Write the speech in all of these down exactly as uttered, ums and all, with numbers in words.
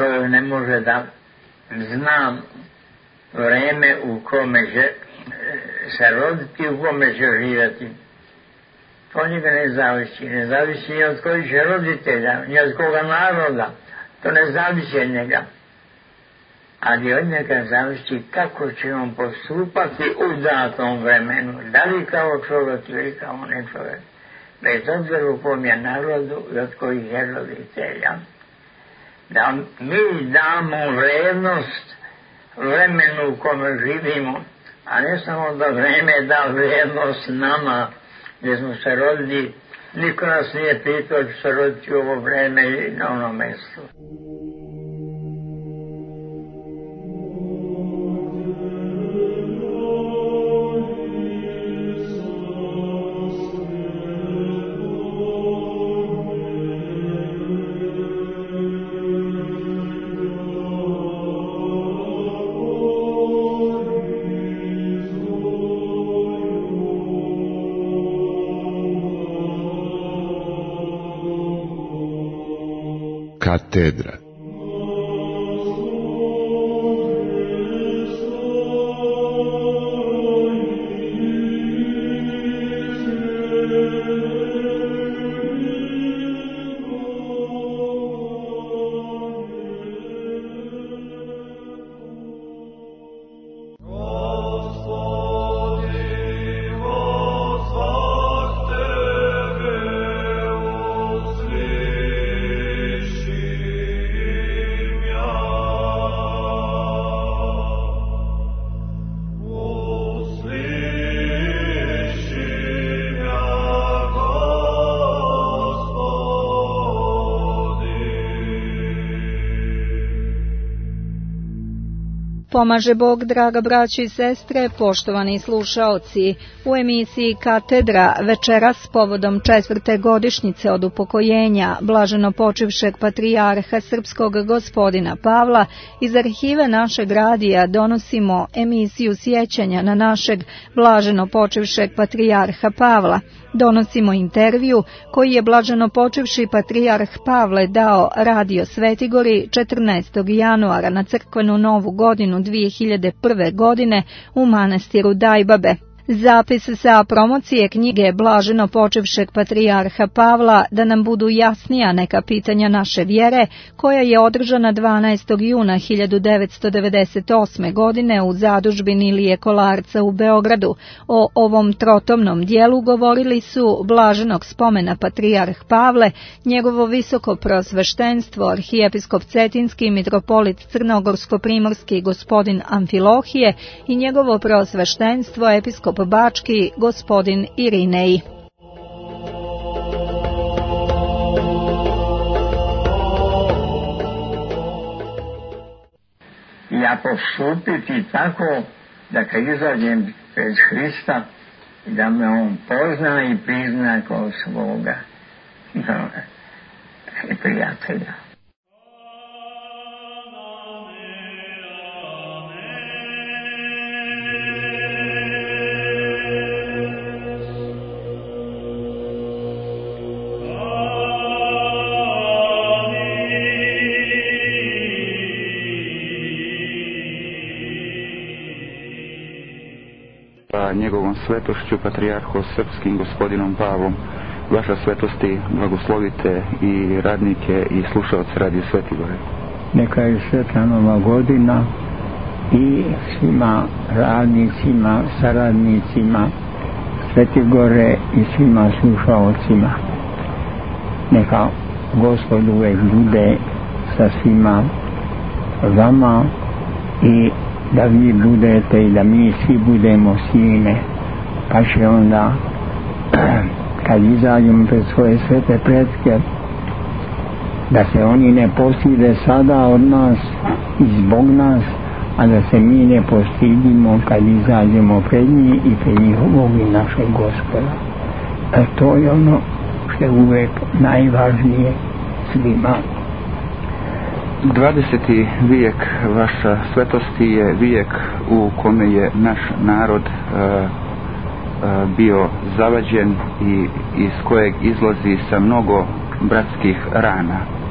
čovjek ne može da zna vreme u kome će se roditi, u kome će živjeti. To njega ne zavisi. Ne zavisi ni od kojih će roditelja, ni od koga naroda. To ne zavisi od njega. Ali od njega zavisi kako će on postupati u datom vremenu. Da li kao čovjek ili kao ne čovjek. Bez obzira u kom je narodu i od kojih je roditelja. Da mi damo vrednost vremenu u kome živimo, a ne samo da vreme da vrednost nama, gdje smo se rodili, niko nas nije pitao da se roditi u ovo vreme i na ono mjesto. Katedra. Pomaže Bog, draga braćo i sestre, poštovani slušaoci. U emisiji Katedra večeras povodom četvrte godišnjice od upokojenja blaženo počivšeg patrijarha srpskog gospodina Pavla iz arhive našeg radija donosimo emisiju sjećanja na našeg blaženo počivšeg patrijarha Pavla. Donosimo intervju koji je blaženo počivši patrijarh Pavle dao Radio Svetigori četrnaestog januara na crkvenu novu godinu dvije hiljade prve. godine u manastiru Dajbabe. Zapis sa promocije knjige blaženo počivšeg patrijarha Pavla da nam budu jasnija neka pitanja naše vjere, koja je održana dvanaestog juna hiljadu devetsto devedeset osme. godine u zadužbini Ilije Kolarca u Beogradu. O ovom trotomnom dijelu govorili su blaženog spomena patrijarh Pavle, njegovo visoko prosveštenstvo arhijepiskop Cetinski mitropolit Crnogorsko-primorski gospodin Amfilohije i njegovo prosveštenstvo episkop Bački gospodin Irinej. Ja postupiti tako da kad izađem pred Hrista, da me on pozna i prizna kao svoga prijatelja. Njegovom svetošću patrijarhom srpskim gospodinom Pavlom. Vaša svetosti, blagoslovite i radnike i slušaoce Radio Svetigore. Neka je sretna nova godina i svima radnicima, saradnicima Svetigore i svima slušaocima. Neka Gospod uvek bude sa svima vama i da vi budete i da mi svi budemo sine, pa će onda kad izađemo pred svoje svete pretke da se oni ne postide sada od nas i zbog nas, a da se mi ne postidimo kad izađemo pred njih i pred njihovog i našeg Gospoda. E to je ono što je uvek najvažnije svima. dvadeseti vijek vaša svetosti je vijek u kome je naš narod e, e, bio zavađen i iz kojeg izlazi sa mnogo bratskih rana.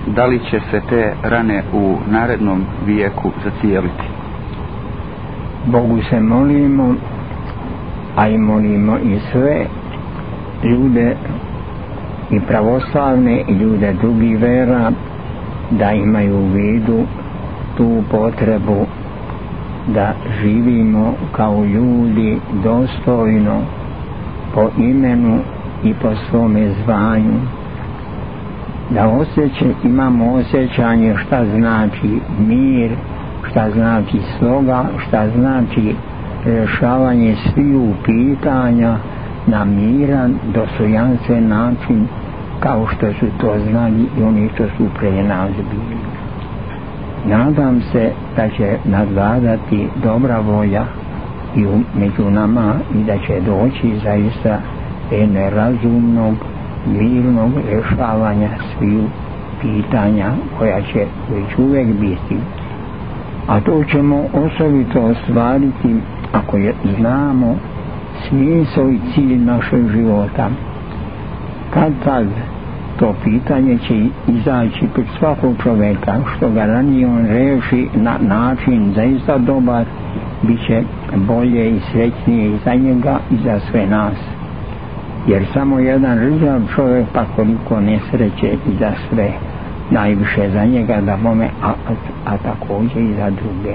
da li će se te rane u narednom vijeku zacijeliti? Bogu se molimo, a i molimo i sve ljude i pravoslavne i ljude drugih vera da imaju u vidu tu potrebu da živimo kao ljudi dostojno po imenu i po svome zvanju, da osjeća, imamo osjećanje šta znači mir, šta znači sloga, šta znači rješavanje sviju pitanja na miran, dostojanstven način, kao što su to znali i oni što su pre nas bili. Nadam se da će nadvladati dobra volja i među nama i da će doći zaista jedne razumnog, mirnog rješavanja sviju pitanja koja će već uvijek biti. A to ćemo osobito ostvariti ako je, znamo smisao i cilj našeg života. Kad tad to pitanje će izaći pred svakog čovjeka, što ga ranije on reši na način zaista dobar, bit će bolje i srećnije i za njega i za sve nas. Jer samo jedan rđav čovjek, pa koliko nesreće i za sve, najviše za njega da bome, a, a, a također i za druge.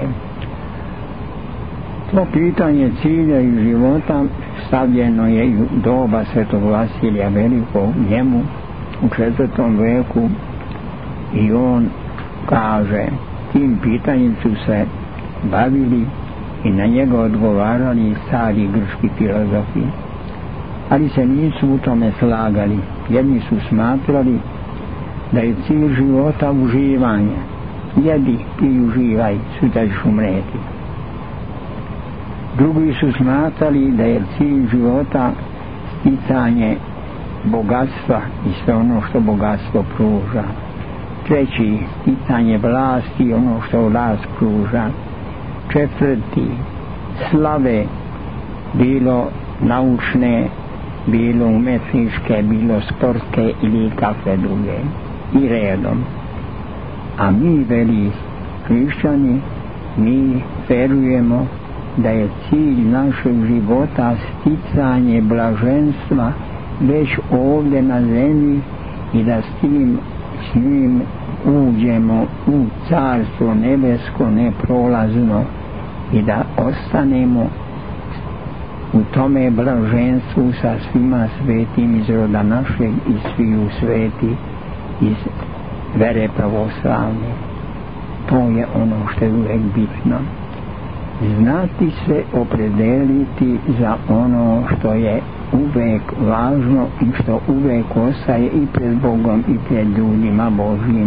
To pitanje cilja i života stavljeno je i u doba Svetog Vasilija Velikog njemu u četvrtom veku i on kaže, tim pitanjem su se bavili i na njega odgovarali stari grčki filozofi, ali se nisu u tome slagali. Jedni su smatrali da je cilj života uživanje, jedi i uživaj, sutra ćeš umreti. Drugi su smatrali da je cilj života sticanje bogatstva i sve ono što bogatstvo pruža. Treći, sticanje vlasti i ono što vlast pruža. Četvrti, slave, bilo naučne, bilo umetničke, bilo sportske ili kakve druge. I redom. A mi, veli hrišćani, mi verujemo da je cilj našeg života sticanje blaženstva već ovdje na zemlji i da s tim, s njim uđemo u carstvo nebesko neprolazno i da ostanemo u tome blaženstvu sa svima svetim iz roda našeg i sviju sveti iz vere pravoslavne. To je ono što je uvijek bitno. Znati se opredeliti za ono što je uvijek važno i što uvijek ostaje i pred Bogom i pred ljudima Božjim.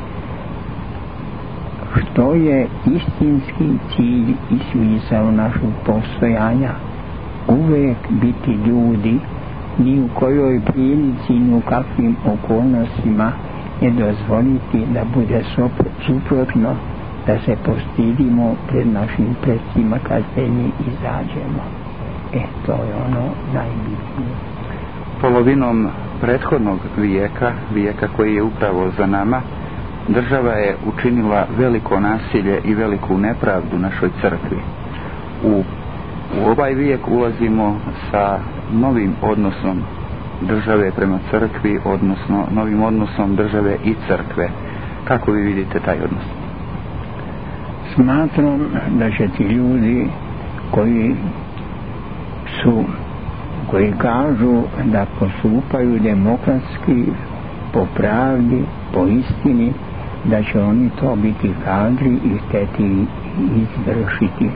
Što je istinski cilj i smisao našeg postojanja? Uvijek biti ljudi, ni u kojoj prilici, ni u kakvim okolnostima ne dozvoliti da bude suprotno, da se postidimo pred našim predsima kad se njih izađemo. E, to je ono najbitnije. Polovinom prethodnog vijeka, vijeka koji je upravo za nama, država je učinila veliko nasilje i veliku nepravdu našoj crkvi. U, u ovaj vijek ulazimo sa novim odnosom države prema crkvi, odnosno novim odnosom države i crkve. Kako vi vidite taj odnos? Smatram da će ti ljudi koji su, koji kažu da postupaju demokratski, po pravdi, po istini, da će oni to biti kadri i hteti izvršiti.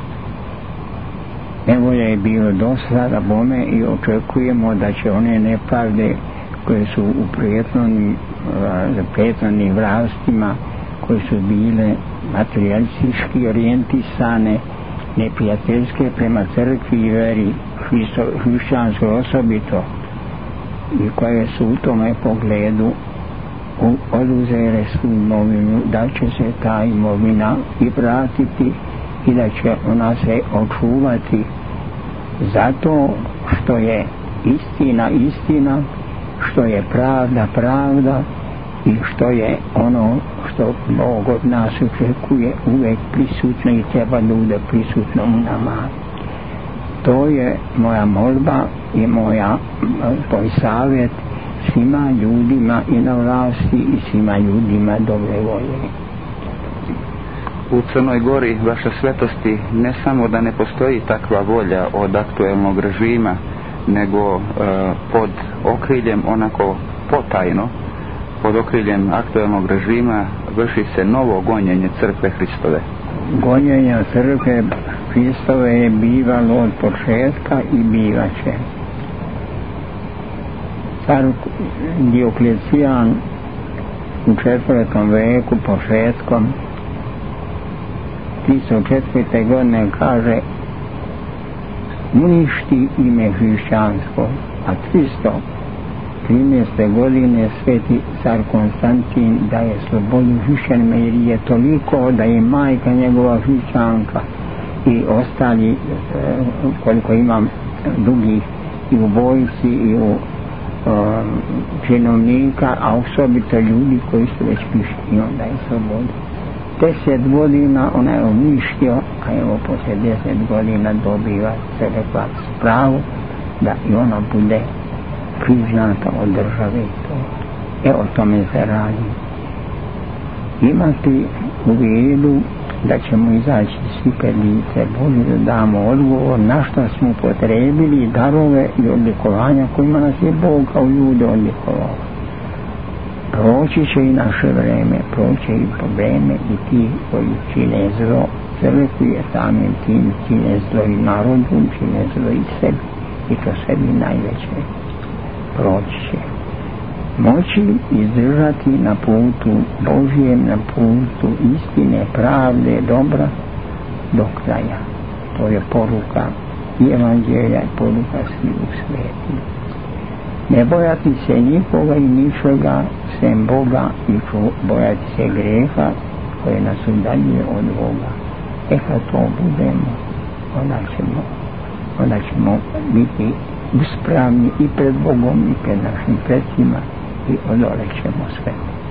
Nevolja je bilo do sada bome i očekujemo da će one nepravde koje su u prethodnim vlastima, koje su bile materialistički orijentisane, neprijateljske prema crkvi i veri hrišćanskoj osobito, i koje su u tome pogledu oduzele svu imovinu, da će se ta imovina i vratiti i da će ona se očuvati zato što je istina istina, što je pravda pravda i što je ono što Bog od nas očekuje uvijek prisutno i treba da bude prisutno u nama. To je moja molba i moja tvoj savjet svima ljudima i na vlasti i svima ljudima dobre volje. U Crnoj Gori, vaša svetosti, ne samo da ne postoji takva volja od aktuelnog režima, nego e, pod okriljem, onako potajno, pod okriljem aktuelnog režima vrši se novo gonjenje Crkve Hristove. Gonjenje Crkve Hristove je bivalo od početka i bivaće. Car Dioklecijan u četvrtom veku početkom tristo četvrte godine kaže uništi ime hrišćansko, a tristo trinaeste godine sveti car Konstantin daje slobodu hrišćanima jer je toliko da je majka njegova hrišćanka i ostali koliko imam drugih i u vojsci i u um, činovnika, a osobito ljudi koji su već pišli i onda je slobodu. Deset godina ona je uništio, a evo poslije deset godina dobiva crkva pravo da i ona bude priznata od države. E o tome se radi. Imati u vidu da ćemo izaći svi pred lice Božje, da damo odgovor na što smo potrebili darove i odlikovanja kojima nas je Bog kao ljude odlikovao. Proći će i naše vreme, proći i po vreme i ti koji čine zlo crkvi, je samim tim čine zlo i narodu, čine zlo i sebi, i to sebi najveće. Proći će. Moći izdržati na putu Božjem, na putu istine, pravde, dobra do kraja. To je poruka i evanđelja i poruka svih u svijetu. Ne bojati se nikoga i ničega sem Boga i bojati se greha koje nas udaljuje od Boga. E kad to budemo, onda ćemo, onda ćemo biti uspravni i pred Bogom i pred našim predsima i odolećemo sve.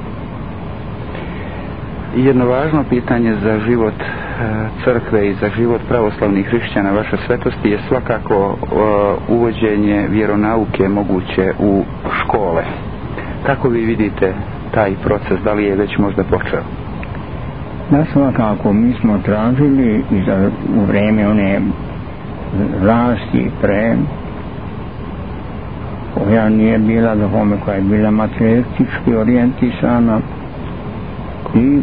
Jedno važno pitanje za život e, crkve i za život pravoslavnih hrišćana vaše svetosti je svakako e, uvođenje vjeronauke moguće u škole. Kako vi vidite taj proces, da li je već možda počeo? Da, svakako mi smo tražili i za, u vreme one vlasti pre koja nije bila do home, koja je bila materialistički orijentisana i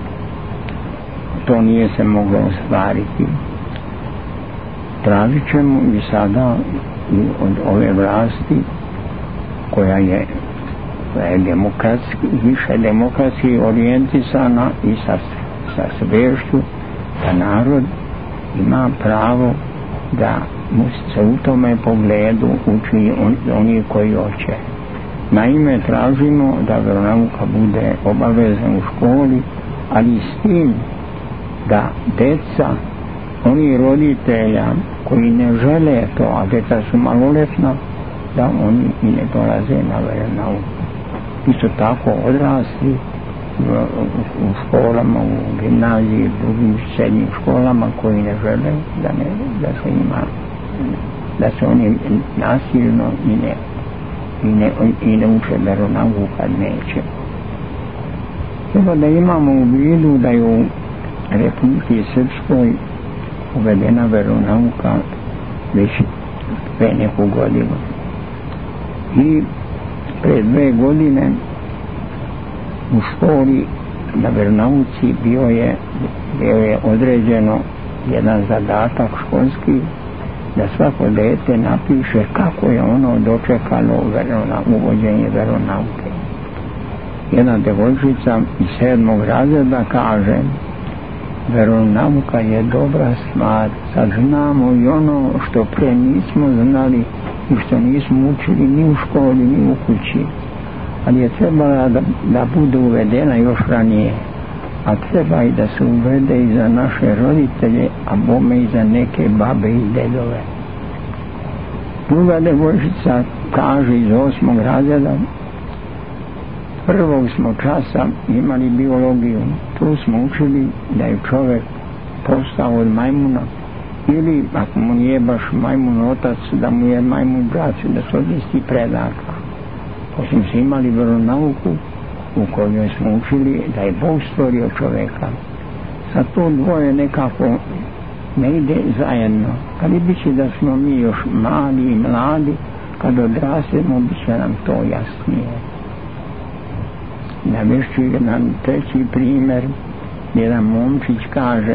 to nije se moglo ostvariti. Tražit ćemo i sada i od ove vlasti koja je, koja je demokratski, više demokratski orijentisana i sa, sa svešću da narod ima pravo da mu se u tome pogledu uči on, oni koji hoće. Naime, tražimo da vjeronauka bude obavezna u školi, ali s tim da deca, oni roditelja koji ne žele to, a deca su maloletna, da oni i ne dolaze na vjeronauku. Isto tako odrasli u, u školama, u gimnaziji, u drugim srednjim školama koji ne žele da, ne, da se ima, da se oni nasilno i ne, i ne, i ne uče vjeronauku kad neće. Treba da imamo u vidu da je u Republici Srpskoj uvedena vjeronauka već pre neku godinu. I pre dve godine u školi na vjeronauci bio je, bio je određeno jedan zadatak školski da svako dete napiše kako je ono dočekalo verona, uvođenje vjeronauke. Jedna devojčica iz sedmog razreda kaže: vjeronauka je dobra stvar, sad znamo i ono što pre nismo znali i što nismo učili ni u školi ni u kući, ali je trebala da, da bude uvedena još ranije, a treba i da se uvede i za naše roditelje, a bome i za neke babe i dedove. Druga devojčica kaže iz osmog razreda: prvog smo časa imali biologiju. Tu smo učili da je čovjek postao od majmuna, ili ako mu nije baš majmun otac, da mu je majmun brat, da su od isti predaka. Poslije smo imali veronauku u kojoj smo učili da je Bog stvorio čovjeka. Sad to dvoje nekako ne ide zajedno. Ali bit će da smo mi još mali i mladi, kad odrastemo bit će nam to jasnije. Navešću jedan treći primjer, jedan momčić kaže: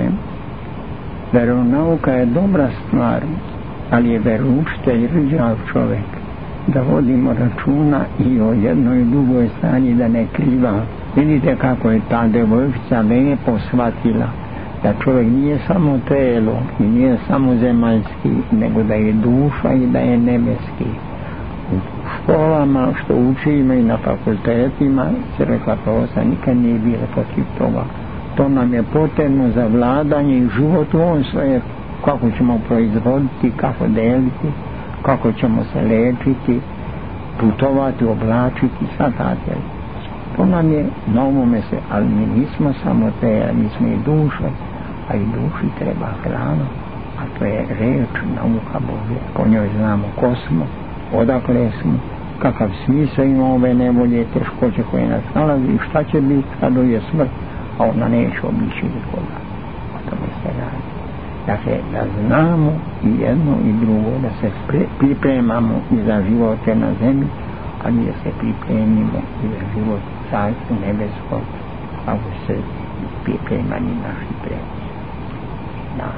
veronauka je dobra stvar, ali je veroučitelj rđav čovjek. Da vodimo računa i o jednoj i drugoj strani, da ne kriva. Vidite kako je ta devojčica lijepo shvatila da čovjek nije samo telo i nije samo zemaljski, nego da je duša i da je nebeski. U školama što učimo i na fakultetima, crkva pravoslavna nikad nije bila protiv toga. To nam je potrebno za vladanje i život u ovom svoje, kako ćemo proizvoditi, kako deliti, kako ćemo se lečiti, putovati, oblačiti, shvatate. To nam je na ovome se, ali mi nismo samo te, mi smo i duše, a i duši treba hrana, a to je reč, nauka Božja. Po njoj znamo ko smo, odakle smo, kakav smisao ima ove nevolje, teškoće koje nas nalazi i šta će biti kad dođe smrt, a ona neće obići nikoga. O tome se radi. Dakle, da znamo i jedno i drugo, da se pripremamo i za živote na zemlji, ali da se pripremimo i za život u Carstvu nebeskom, kako se pripremani naši preci. Da.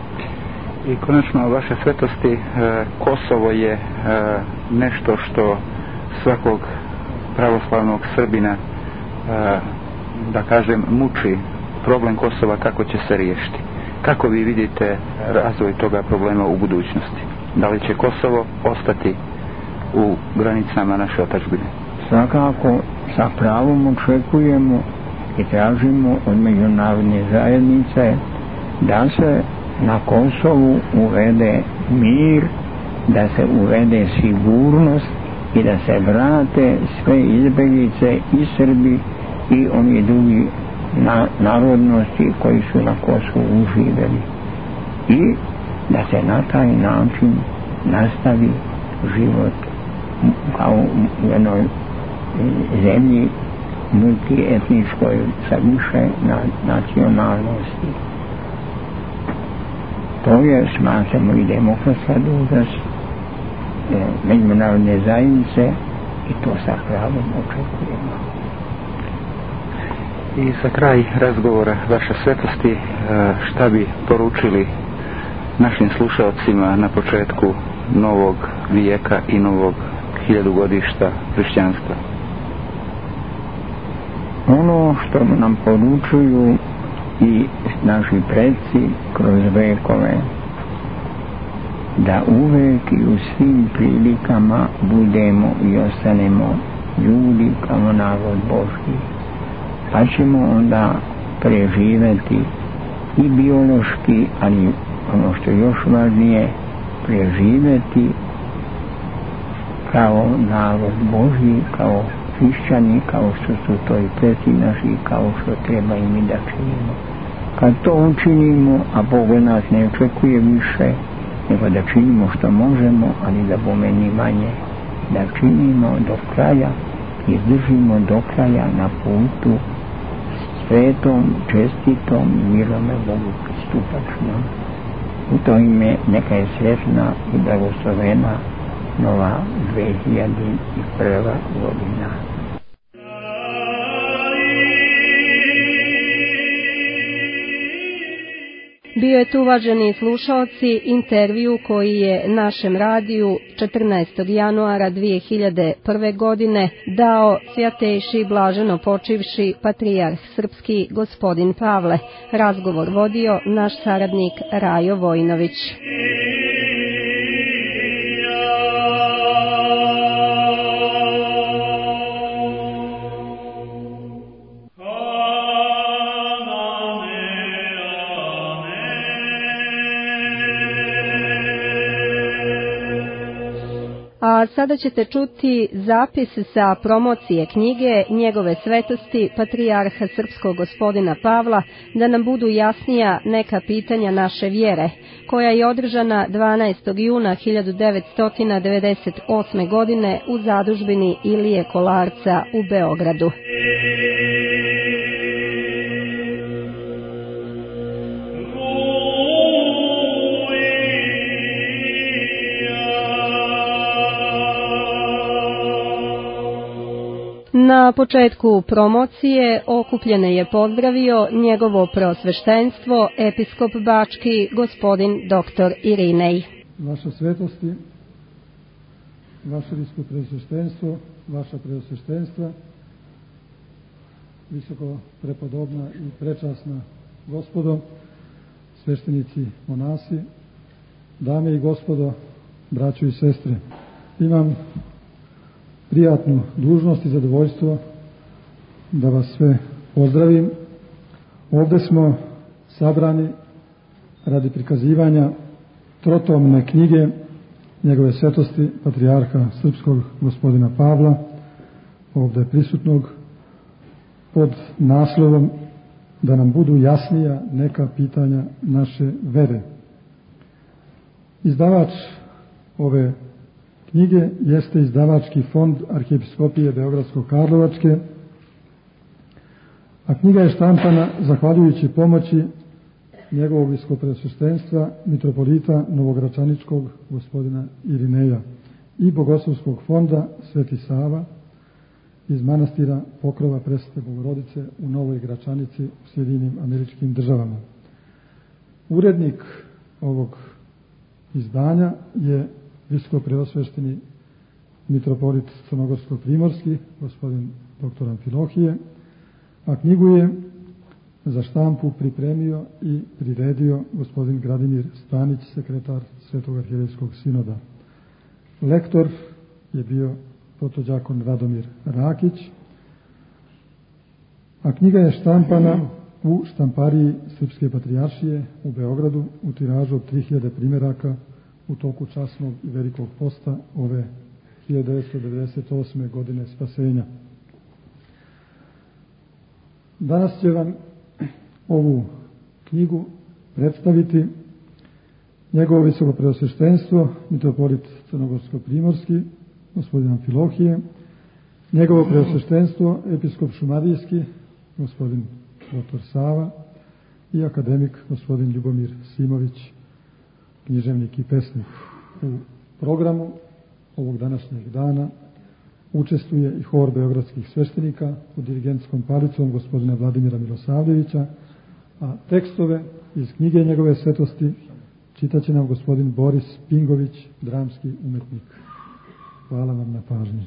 I konačno, vaše svetosti, Kosovo je nešto što svakog pravoslavnog Srbina, da kažem, muči. Problem Kosova, kako će se riješiti? Kako vi vidite razvoj toga problema u budućnosti? Da li će Kosovo ostati u granicama naše otadžbine? Svakako sa pravom očekujemo i tražimo od međunarodne zajednice da se na Kosovu uvede mir, da se uvede sigurnost i da se vrate sve izbjeglice i Srbi i oni drugi na narodnosti koji su na Kosovu uživjeli, i da se na taj način nastavi život kao u jednoj zemlji multietničkoj sa više na, nacionalnosti. To je, smatramo, i demokratska dužnost e, međunarodne zajednice, i to sa pravom očekujemo. I za kraj razgovora, vaše svetosti, šta bi poručili našim slušalcima na početku novog vijeka i novog hiljadugodišta hrišćanstva? Ono što nam poručuju i naši preci kroz vekove, da uvek i u svim prilikama budemo i ostanemo ljudi kao narod Božji, pa ćemo onda preživeti i biološki, ali ono što je još važnije, preživeti kao narod Božji, kao hrišćani, kao što su to i preci naši, kao što treba i mi da činimo. Kad to učinimo, a Bog od nas ne očekuje više, nego da činimo što možemo, ali da bome ni manje, da činimo do kraja, izdržimo do kraja na putu svetom, čestitom, mirome Bogu pristupačnom. U to ime neka je sretna i blagoslovena nova dve hiljade prva godina. Bio je tu, uvaženi slušalci, intervju koji je našem radiju četrnaestog januara dvije hiljade prve. godine dao svjatejši blaženo počivši patrijarh srpski gospodin Pavle. Razgovor vodio naš saradnik Rajo Vojinović. A A sada ćete čuti zapis sa promocije knjige Njegove svetosti patrijarha srpskog gospodina Pavla, da nam budu jasnija neka pitanja naše vjere, koja je održana dvanaestog juna hiljadu devetsto devedeset osme godine u zadužbini Ilije Kolarca u Beogradu. Na početku promocije okupljene je pozdravio njegovo preosveštenstvo, episkop bački, gospodin doktor Irinej. Vaša svetosti, vaše visoko preosveštenstvo, vaša preosveštenstva, visoko prepodobna i prečasna gospodo, sveštenici, monasi, dame i gospodo, braćo i sestre, imam prijatnu dužnost i zadovoljstvo da vas sve pozdravim. Ovde smo sabrani radi prikazivanja trotomne knjige Njegove svetosti patrijarha srpskog gospodina Pavla, ovde prisutnog, pod naslovom da nam budu jasnija neka pitanja naše vere. Izdavač ove knjige jeste izdavački fond Arhijepiskopije Beogradsko-Karlovačke, a knjiga je štampana zahvaljujući pomoći njegovog viskopreosveštenstva mitropolita Novogračaničkog gospodina Irineja i Bogoslovskog fonda Sveti Sava iz manastira Pokrova Presvete Bogorodice u Novoj Gračanici u Sjedinim Američkim Državama. Urednik ovog izdanja je viskopreosvešteni mitropolit Crnogorsko-Primorski, gospodin doktor Amfilohije, a knjigu je za štampu pripremio i priredio gospodin Gradimir Stanić, sekretar Svetog arhijejskog sinoda. Lektor je bio protođakon Radomir Rakić, a knjiga je štampana u štampariji Srpske patrijaršije u Beogradu u tiražu od tri hiljade primjeraka u toku časnog i velikog posta ove hiljadu devetsto devedeset osme godine spasenja. Danas će vam ovu knjigu predstaviti njegovo visoko preosveštenstvo, mitropolit Crnogorsko-Primorski, gospodin Amfilohije, njegovo preosveštenstvo, episkop Šumadijski, gospodin doktor Sava i akademik gospodin Ljubomir Simović, književnik i pesnik. U programu ovog današnjeg dana učestvuje i hor beogradskih sveštenika pod dirigentskom palicom gospodina Vladimira Milosavljevića, a tekstove iz knjige Njegove svetosti čitaće nam gospodin Boris Pingović, dramski umetnik. Hvala vam na pažnji.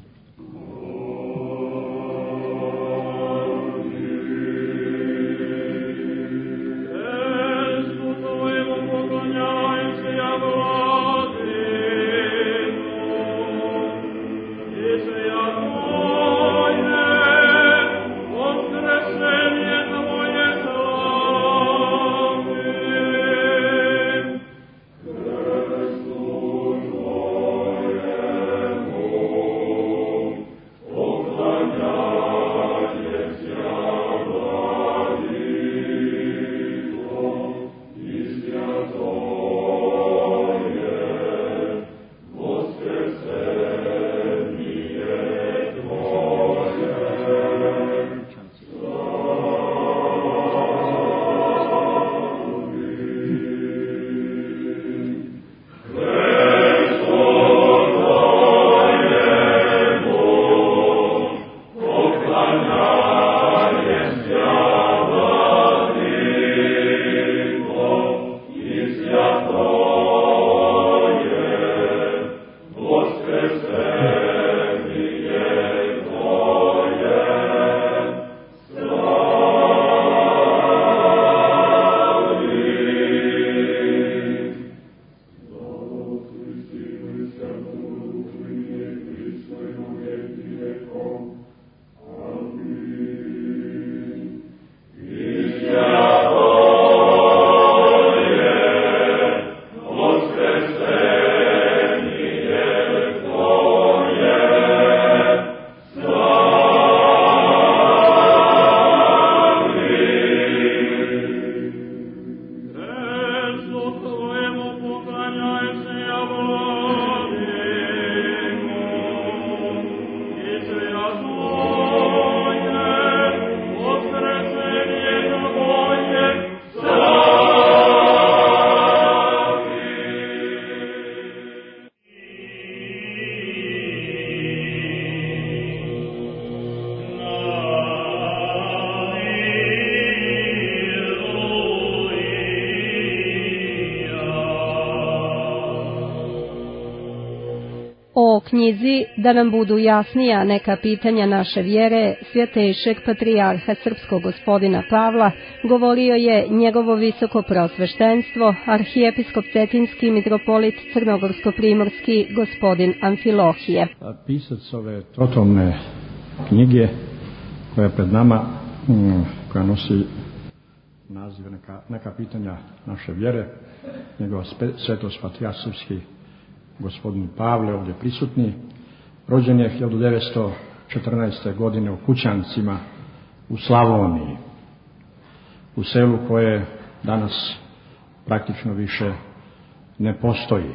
knjizi Da nam budu jasnija neka pitanja naše vjere svjetejšeg patrijarha srpskog gospodina Pavla govorio je njegovo visoko prosveštenstvo, arhijepiskop Cetinski mitropolit Crnogorsko-primorski gospodin Amfilohije. Pisac ove trotomne knjige koja je pred nama, koja nosi naziv neka, neka pitanja naše vjere, njegova svetost patrijarh srpski gospodin Pavle, ovdje prisutni, rođen je hiljadu devetsto četrnaeste. godine u Kućancima u Slavoniji, u selu koje danas praktično više ne postoji.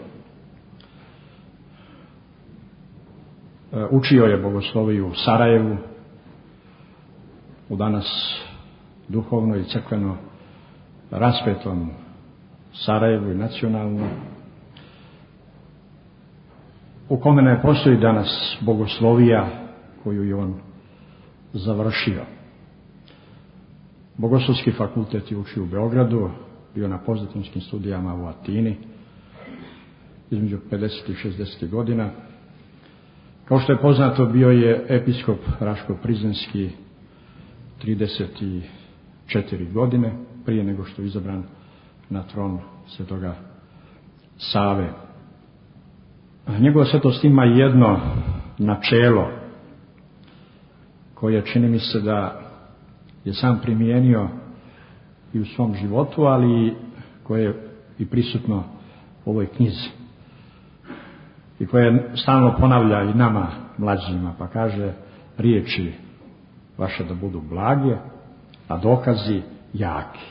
Učio je bogosloviju u Sarajevu, u danas duhovno i crkveno raspetom Sarajevu i nacionalno, u kome ne postoji danas bogoslovija koju je on završio. Bogoslovski fakultet je učio u Beogradu, bio na postdiplomskim studijama u Atini između pedesetih i šezdesetih godina. Kao što je poznato, bio je episkop Raško-Prizrenski trideset četiri godine prije nego što je izabran na tron svetoga Save. Njegova svetost ima jedno načelo koje čini mi se da je sam primijenio i u svom životu, ali koje je i prisutno u ovoj knjizi i koje stalno ponavlja i nama mlađima, pa kaže: riječi vaše da budu blage, a dokazi jaki.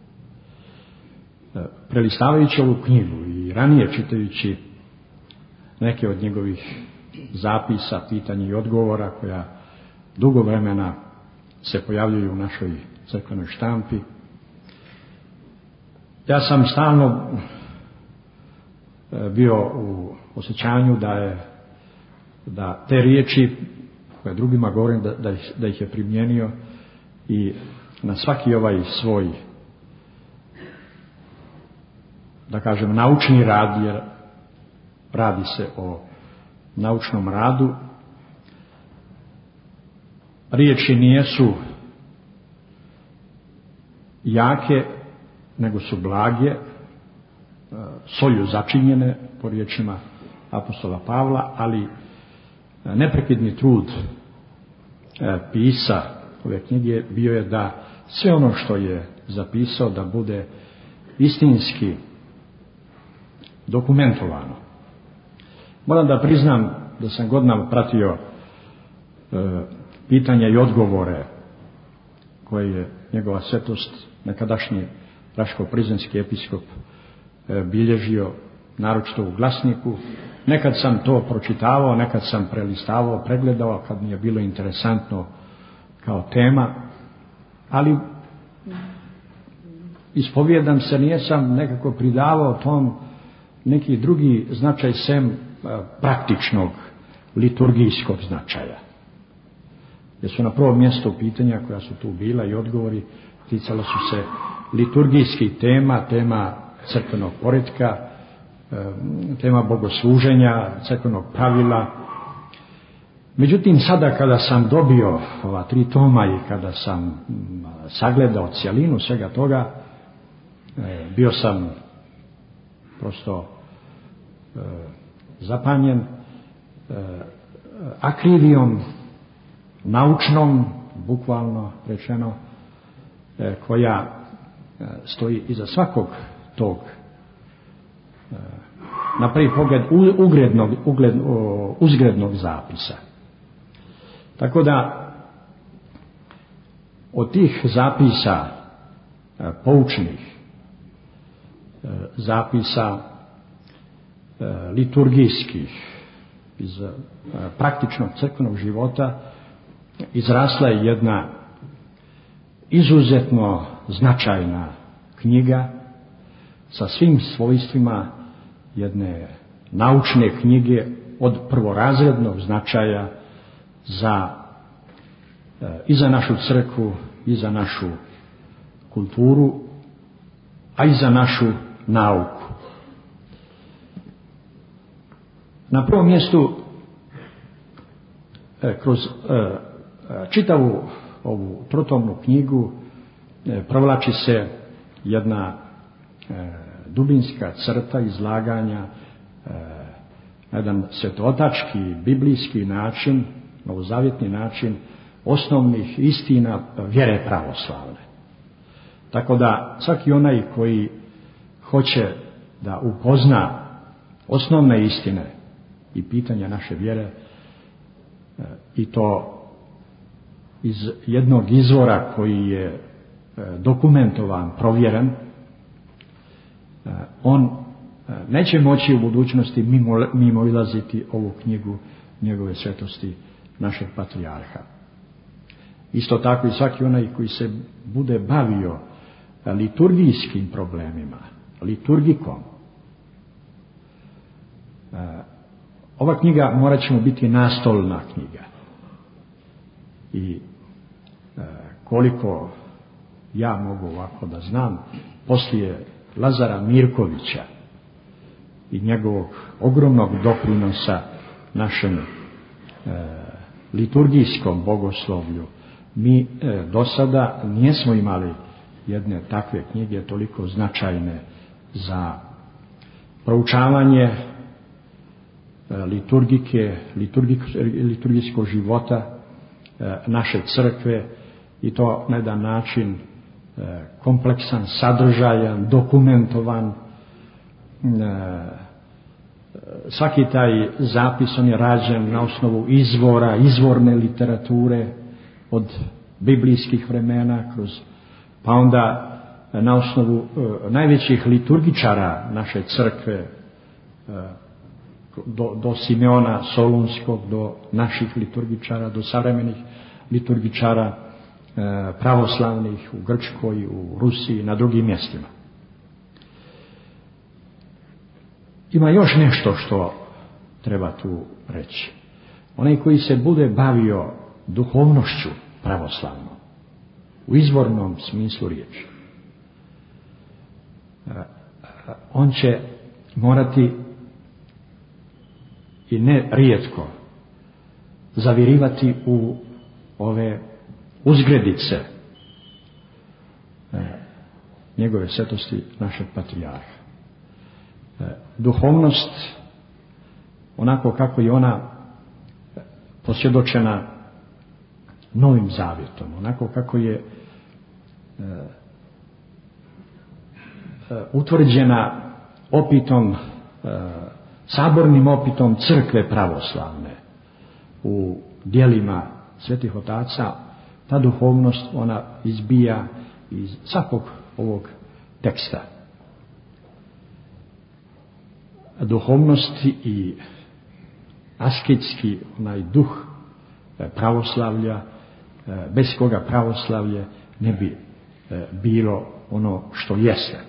Prelistavajući ovu knjigu i ranije čitajući neke od njegovih zapisa, pitanja i odgovora koja dugo vremena se pojavljuju u našoj crkvenoj štampi, ja sam stalno bio u osjećanju da je da te riječi koje drugima govorim da, da, ih, da ih je primijenio i na svaki ovaj svoj, da kažem, naučni rad, jer radi se o naučnom radu. Riječi nijesu jake, nego su blage, solju začinjene, po riječima apostola Pavla, ali neprekidni trud pisa ove knjige bio je da sve ono što je zapisao da bude istinski dokumentovano. Moram da priznam da sam godinama pratio e, pitanja i odgovore koje je njegova svetost, nekadašnji Raško-Prizrenski episkop, e, bilježio, naročito u glasniku. Nekad sam to pročitavao, nekad sam prelistavao, pregledao kad mi je bilo interesantno kao tema, ali ispovjedam se, nijesam nekako pridavao tom neki drugi značaj sem praktičnog liturgijskog značaja. Jer su na prvom mjestu pitanja koja su tu bila i odgovori ticala su se liturgijskih tema, tema crkvenog poretka, tema bogosluženja, crkvenog pravila. Međutim, sada kada sam dobio ova tri toma i kada sam sagledao cjelinu svega toga, bio sam prosto zapanjen akridijom naučnom, bukvalno rečeno, koja stoji iza svakog tog na prvi pogled uglednog, ugled, uzgrednog zapisa. Tako da od tih zapisa poučnih, zapisa liturgijskih iz praktičnog crkvenog života izrasla je jedna izuzetno značajna knjiga sa svim svojstvima jedne naučne knjige od prvorazrednog značaja za i za našu crkvu, i za našu kulturu, a i za našu nauku. Na prvom mjestu kroz čitavu ovu trotomnu knjigu provlači se jedna dubinska crta izlaganja na jedan svetotački, biblijski način, novozavjetni način osnovnih istina vjere pravoslavne. Tako da svaki onaj koji hoće da upozna osnovne istine i pitanja naše vjere, i to iz jednog izvora koji je dokumentovan, provjeren, on neće moći u budućnosti mimo, mimo ilaziti ovu knjigu njegove svetosti našeg patrijarha. Isto tako i svaki onaj koji se bude bavio liturgijskim problemima, liturgikom, ova knjiga morat će mu biti nastolna knjiga. I koliko ja mogu ovako da znam, poslije Lazara Mirkovića i njegovog ogromnog doprinosa našem e, liturgijskom bogoslovlju, mi e, do sada nismo imali jedne takve knjige toliko značajne za proučavanje e, liturgike, liturgik, liturgijskog života e, naše crkve, i to na jedan način e, kompleksan, sadržajan, dokumentovan. Svaki taj zapis on je rađen na osnovu izvora, izvorne literature od biblijskih vremena, kroz, pa onda na osnovu e, najvećih liturgičara naše crkve, e, do, do Simeona Solunskog, do naših liturgičara, do savremenih liturgičara e, pravoslavnih u Grčkoj, u Rusiji, na drugim mjestima. Ima još nešto što treba tu reći. Onaj koji se bude bavio duhovnošću pravoslavnom, u izvornom smislu riječi, on će morati, i ne rijetko, zavirivati u ove uzgredice njegove svetosti našeg patrijarha. Duhovnost, onako kako je ona posvjedočena Novim Zavjetom, onako kako je e, e, utvrđena opitom, e, sabornim opitom crkve pravoslavne u djelima svetih otaca, ta duhovnost ona izbija iz svakog ovog teksta. Duhovnost i asketski onaj duh pravoslavlja, bez koga pravoslavlje ne bi bilo ono što jeste.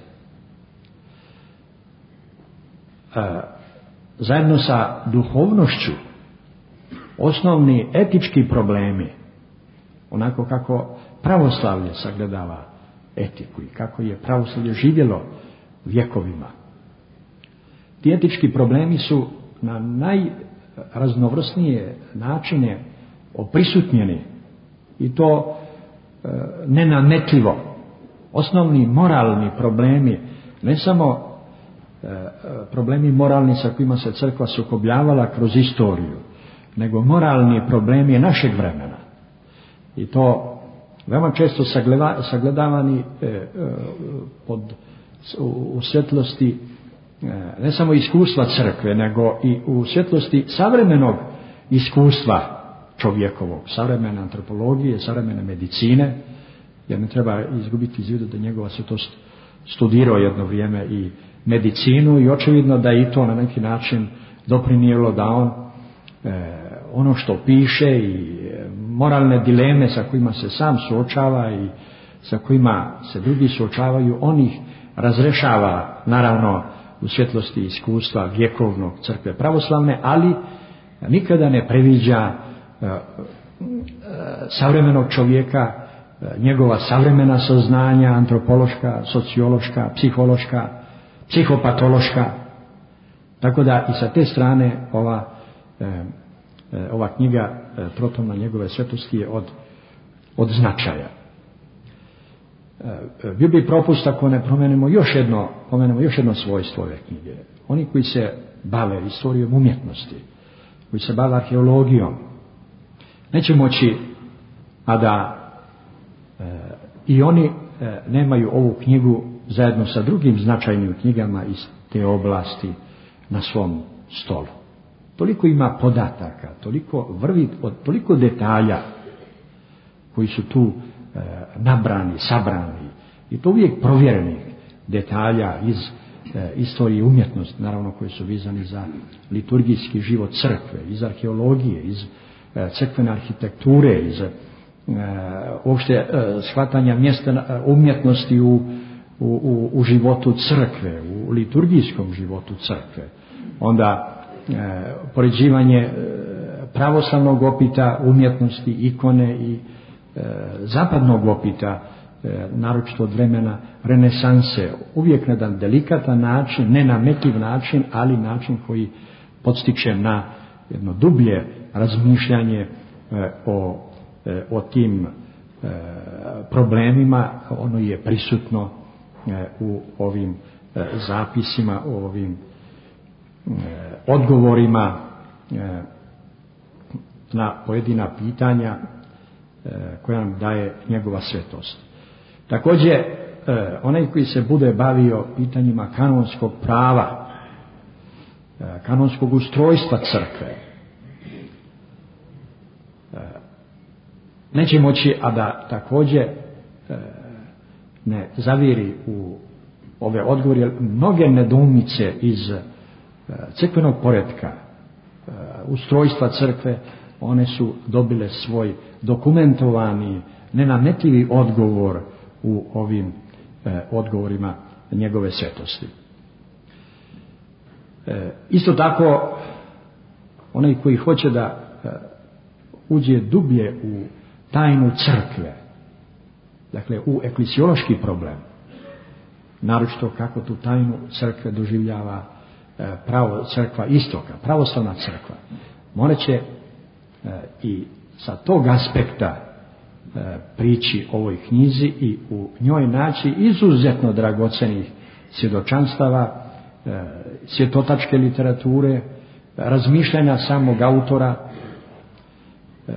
Zajedno sa duhovnošću osnovni etički problemi, onako kako pravoslavlje sagledava etiku i kako je pravoslavlje živjelo vjekovima. Ti etički problemi su na najraznovrsnije načine oprisutnjeni, i to e, nenametljivo. Osnovni moralni problemi, ne samo e, problemi moralni sa kojima se crkva sukobljavala kroz istoriju, nego moralni problemi našeg vremena. I to veoma često sagleda, sagledavani e, e, pod, u, u svjetlosti ne samo iskustva crkve, nego i u svjetlosti savremenog iskustva čovjekovog, savremene antropologije, savremene medicine, jer ne treba izgubiti iz vida da njegova svetost studirao jedno vrijeme i medicinu, i očevidno da i to na neki način doprinijelo da on e, ono što piše i moralne dileme sa kojima se sam suočava i sa kojima se drugi suočavaju, on ih razrešava, naravno u svjetlosti iskustva vjekovnog crkve pravoslavne, ali nikada ne previđa uh, uh, savremenog čovjeka, uh, njegova savremena saznanja, antropološka, sociološka, psihološka, psihopatološka. Tako da i sa te strane ova uh, ova knjiga Trotomna njegove svetosti je od, od značaja. Bio bi propust ako ne promenimo još jedno, pomenemo još jedno svojstvo ove knjige. Oni koji se bave istorijom umjetnosti, koji se bave arheologijom, neće moći, a da e, i oni e, nemaju ovu knjigu zajedno sa drugim značajnim knjigama iz te oblasti na svom stolu. Toliko ima podataka, toliko vrvi, toliko detalja koji su tu e, nabrani, sabrani i to uvijek provjerenih detalja iz e, istorije umjetnosti, naravno koji su vezani za liturgijski život crkve, iz arheologije, iz e, crkvene arhitekture, iz e, uopšte e, shvatanja mjesta umjetnosti u, u, u, u životu crkve, u liturgijskom životu crkve. Onda e, poređivanje e, pravoslavnog opita umjetnosti, ikone i e, zapadnog opita, e, naročito od vremena renesanse, uvijek na jedan delikatan način, ne nametljiv način, ali način koji podstiče na jedno dublje razmišljanje e, o, e, o tim e, problemima. Ono je prisutno e, u ovim e, zapisima, u ovim e, odgovorima e, na pojedina pitanja e, koja nam daje njegova svetost. Također, e, onaj koji se bude bavio pitanjima kanonskog prava, e, kanonskog ustrojstva crkve, e, neće moći, a da također e, ne zaviri u ove odgovore, jer mnoge nedoumice iz e, crkvenog poretka, e, ustrojstva crkve, one su dobile svoj dokumentovani, nenametljivi odgovor u ovim e, odgovorima njegove svetosti. E, isto tako, onaj koji hoće da e, uđe dublje u tajnu crkve, dakle u eklesiološki problem, naročito kako tu tajnu crkve doživljava e, pravo crkva istoka, pravoslavna crkva, morat će e, i sa tog aspekta e, prići ovoj knjizi i u njoj naći izuzetno dragocenih svjedočanstava, e, svjetotačke literature, razmišljanja samog autora, e,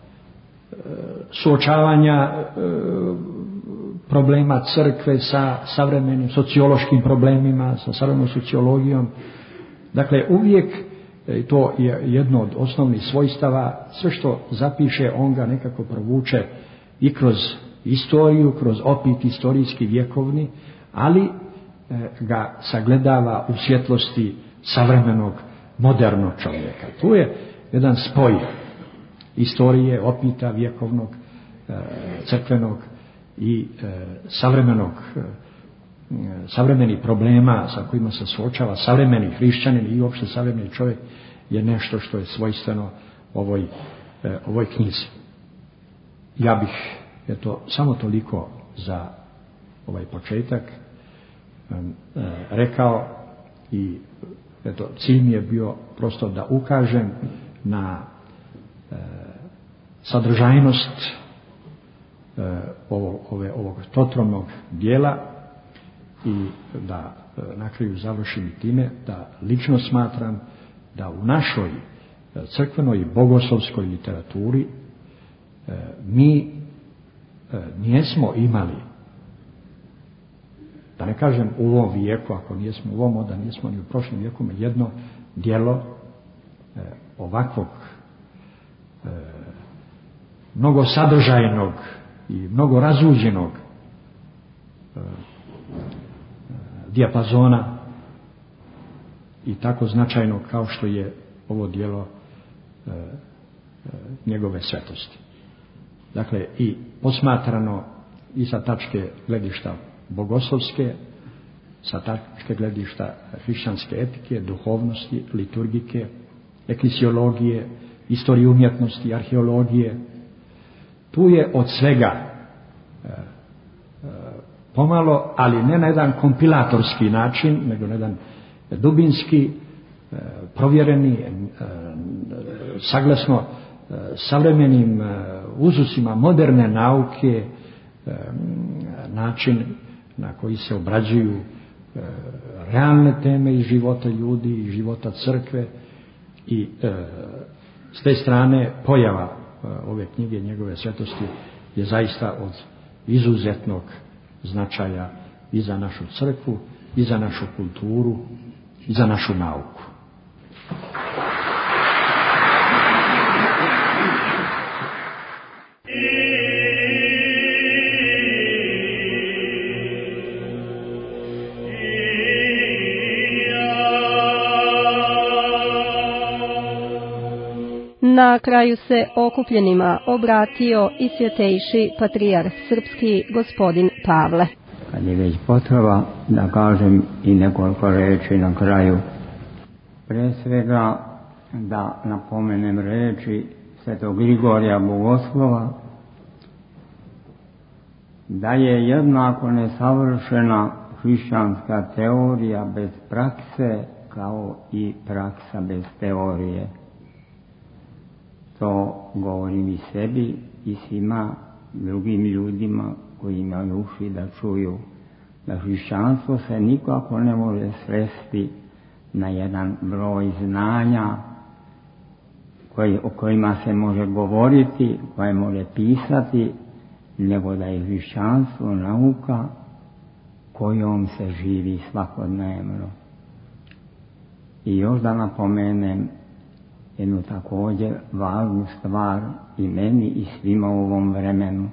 suočavanja e, problema crkve sa savremenim sociološkim problemima, sa savremenom sociologijom. Dakle, uvijek, i to je jedno od osnovnih svojstava, sve što zapiše, on ga nekako provuče i kroz istoriju, kroz opit istorijski vjekovni, ali e, ga sagledava u svjetlosti savremenog, modernog čovjeka. Tu je jedan spoj istorije, opita vjekovnog, e, crkvenog i e, savremenog, e, savremenih problema sa kojima se suočava savremeni hrišćanin i uopšte savremeni čovjek, je nešto što je svojstveno ovoj, e, ovoj knjizi. Ja bih eto samo toliko za ovaj početak e, rekao i eto cilj mi je bio prosto da ukažem na e, sadržajnost e, ovo, ove, ovog totromnog dijela i da e, na kraju završim time da lično smatram da u našoj e, crkvenoj i bogoslovskoj literaturi e, mi e, nijesmo imali, da ne kažem u ovom vijeku, ako nijesmo u ovom, onda nijesmo ni u prošlom vijeku, jedno djelo e, ovakvog e, mnogo sadržajnog i mnogo razuđenog e, dijapazona i tako značajnog kao što je ovo djelo e, e, njegove svetosti. Dakle, i posmatrano i sa tačke gledišta bogoslovske, sa tačke gledišta hrišćanske etike, duhovnosti, liturgike, eklesiologije, istorije umjetnosti, arheologije. Tu je od svega e, e, pomalo, ali ne na jedan kompilatorski način, nego na jedan dubinski, provjereni, saglasno savremenim uzusima moderne nauke, način na koji se obrađuju realne teme iz života ljudi, iz života crkve i s te strane pojava ove knjige njegove svetosti je zaista od izuzetnog značaja i za našu crkvu, i za našu kulturu, i za našu nauku. Na kraju se okupljenima obratio i svjetejši patrijarh srpski gospodin Pavle. Kad je već potreba da kažem i nekoliko reči na kraju, pre svega da napomenem reči svetog Grigorija Bogoslova, da je jednako nesavršena hrišćanska teorija bez prakse kao i praksa bez teorije. To govorim i sebi i svima drugim ljudima koji imaju uši da čuju da hrišćanstvo se nikako ne može svesti na jedan broj znanja koji, o kojima se može govoriti, koje može pisati, nego da je hrišćanstvo nauka kojom se živi svakodnevno. I još da napomenem jednu također važnu stvar i meni i svima u ovom vremenu.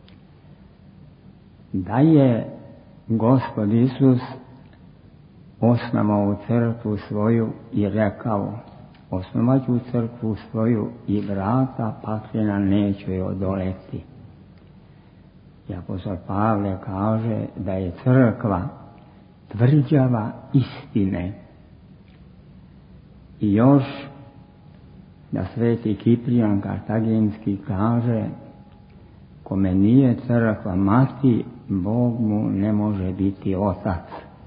Da je Gospod Isus osnovao crkvu svoju i rekao: osnovat ću crkvu svoju i vrata paklena neću joj odoleti. I apostol Pavle kaže da je crkva tvrđava istine. I još da sveti Kiprijan Kartaginski kaže: kome nije crkva mati, Bog mu ne može biti otac.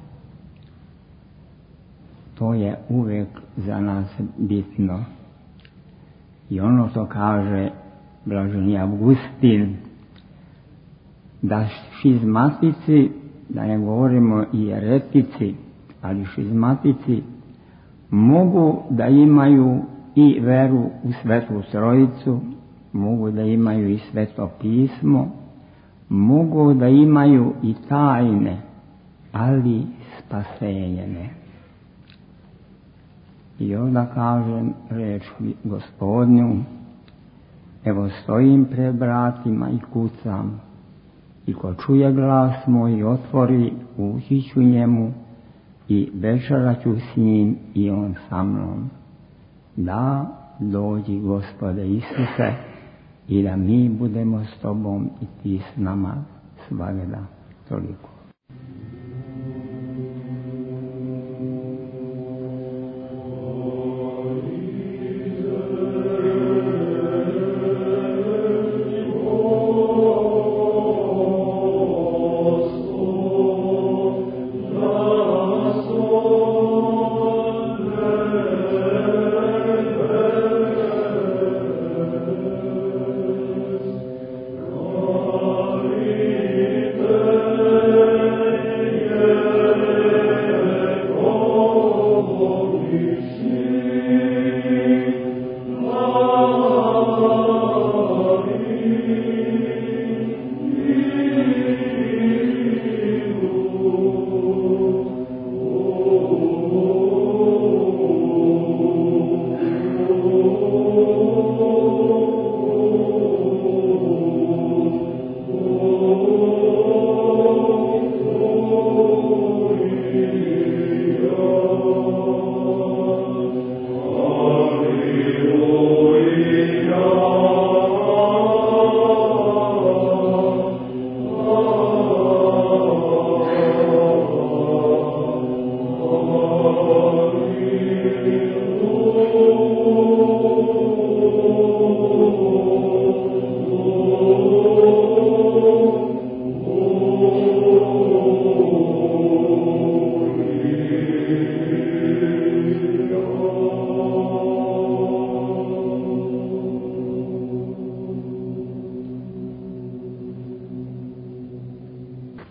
To je uvijek za nas bitno. I ono što kaže blaženi Avgustin, da šizmatici, da ne govorimo i eretici, ali šizmatici mogu da imaju i veru u Svetu Trojicu, mogu da imaju i Sveto pismo, mogu da imaju i tajne, ali spasenje ne. I onda kažem reč Gospodnju: evo stojim pred vratima i kucam, i ko čuje glas moj i otvori, ući ću njemu i večerat ću s njim i on sa mnom. Da, dođi Gospode Isuse, i da mi budemo s tobom i ti s nama svagda. Toliko. Amen.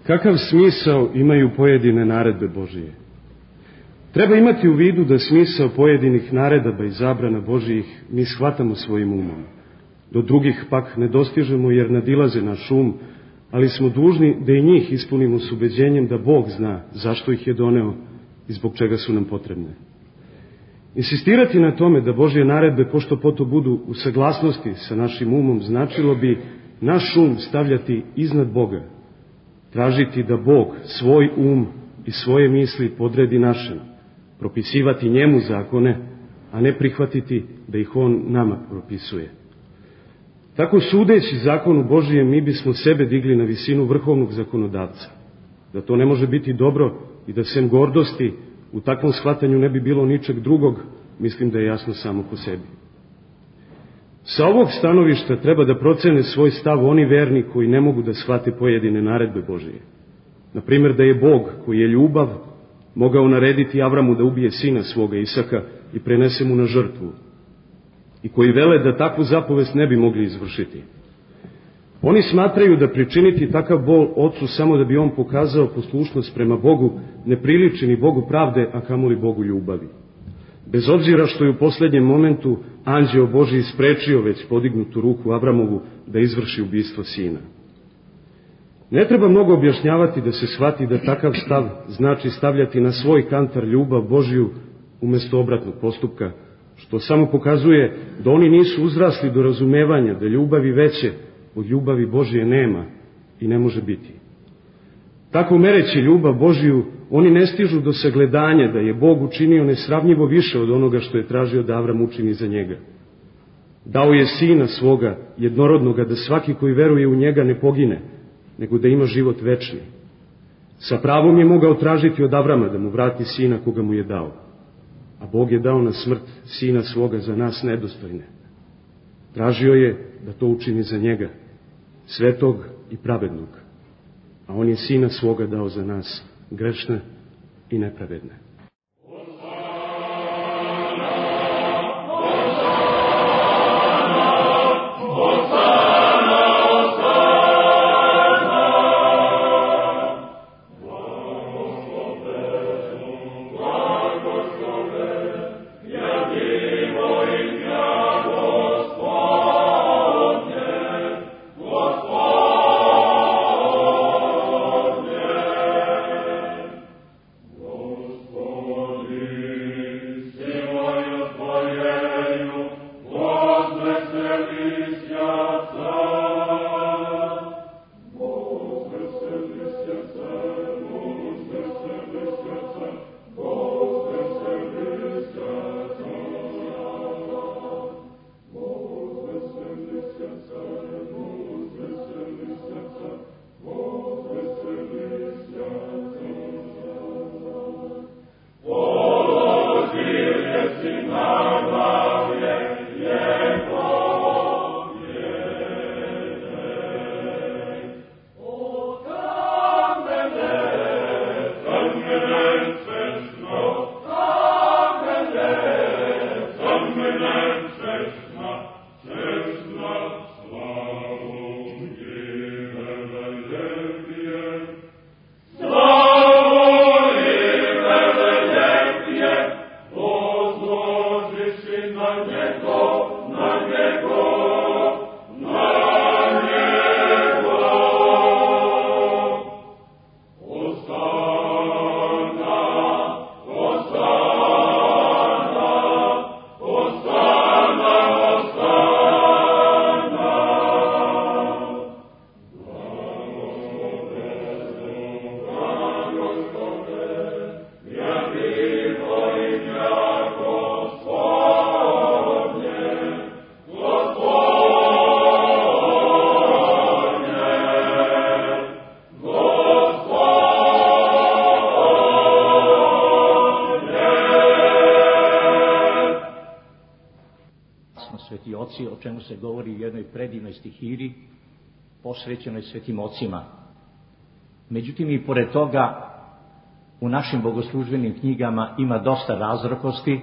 Kakav smisao imaju pojedine naredbe Božije? Treba imati u vidu da smisao pojedinih naredaba i zabrana Božijih mi shvatamo svojim umom. Do drugih pak ne dostižemo jer nadilaze naš um, ali smo dužni da i njih ispunimo s ubeđenjem da Bog zna zašto ih je doneo i zbog čega su nam potrebne. Insistirati na tome da Božje naredbe pošto poto budu u saglasnosti sa našim umom značilo bi naš um stavljati iznad Boga, tražiti da Bog svoj um i svoje misli podredi našem, propisivati njemu zakone, a ne prihvatiti da ih on nama propisuje. Tako sudeći zakonu Božijem mi bismo sebe digli na visinu vrhovnog zakonodavca. Da to ne može biti dobro i da sem gordosti u takvom shvatanju ne bi bilo ničeg drugog, mislim da je jasno samo po sebi. Sa ovog stanovišta treba da procene svoj stav oni verni koji ne mogu da shvate pojedine naredbe Božije. Na primjer da je Bog, koji je ljubav, mogao narediti Avramu da ubije sina svoga Isaka i prenese mu na žrtvu, i koji vele da takvu zapovest ne bi mogli izvršiti. Oni smatraju da pričiniti takav bol ocu samo da bi on pokazao poslušnost prema Bogu ne priliči ni Bogu pravde, a kamoli Bogu ljubavi. Bez obzira što je u posljednjem momentu anđeo Božji sprečio već podignutu ruku Avramovu da izvrši ubistvo sina. Ne treba mnogo objašnjavati da se shvati da takav stav znači stavljati na svoj kantar ljubav Božju umjesto obratnog postupka, što samo pokazuje da oni nisu uzrasli do razumevanja da ljubavi veće od ljubavi Božje nema i ne može biti. Tako mereći ljubav Božju, oni ne stižu do sagledanja da je Bog učinio nesravnjivo više od onoga što je tražio da Avram učini za njega. Dao je sina svoga, jednorodnoga, da svaki koji veruje u njega ne pogine, nego da ima život večni. Sa pravom je mogao tražiti od Avrama da mu vrati sina koga mu je dao. A Bog je dao na smrt sina svoga za nas nedostojne. Tražio je da to učini za njega, svetog i pravednog. A on je sina svoga dao za nas, grešne i nepravedne. O čemu se govori u jednoj predivnoj stihiri posvećenoj svetim ocima. Međutim, i pored toga u našim bogoslužbenim knjigama ima dosta razrokosti.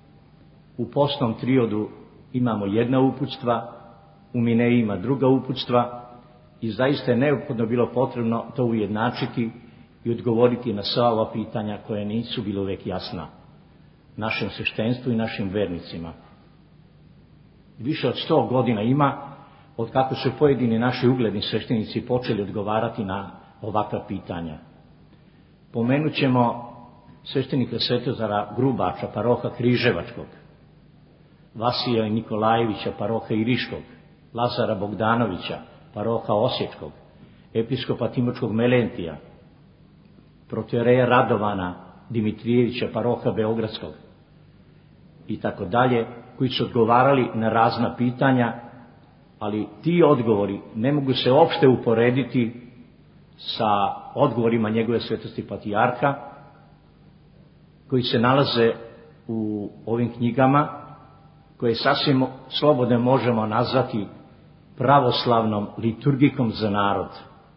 U postnom triodu imamo jedna uputstva, u Mineji ima druga uputstva i zaista je neophodno bilo potrebno to ujednačiti i odgovoriti na sva ova pitanja koje nisu bilo uvijek jasna našem sveštenstvu i našim vernicima. Više od sto godina ima od kako su pojedini naši ugledni sveštenici počeli odgovarati na ovakva pitanja. Pomenut ćemo sveštenika Svetozara Grubača, paroha Križevačkog, Vasilija Nikolajevića, paroha Iriškog, Lazara Bogdanovića, paroha Osječkog, episkopa Timočkog Melentija, protoijereja Radovana Dimitrijevića, paroha Beogradskog i tako dalje, koji su odgovarali na razna pitanja, ali ti odgovori ne mogu se uopšte uporediti sa odgovorima njegove svetosti patrijarha, koji se nalaze u ovim knjigama, koje sasvim slobodno možemo nazvati pravoslavnom liturgikom za narod.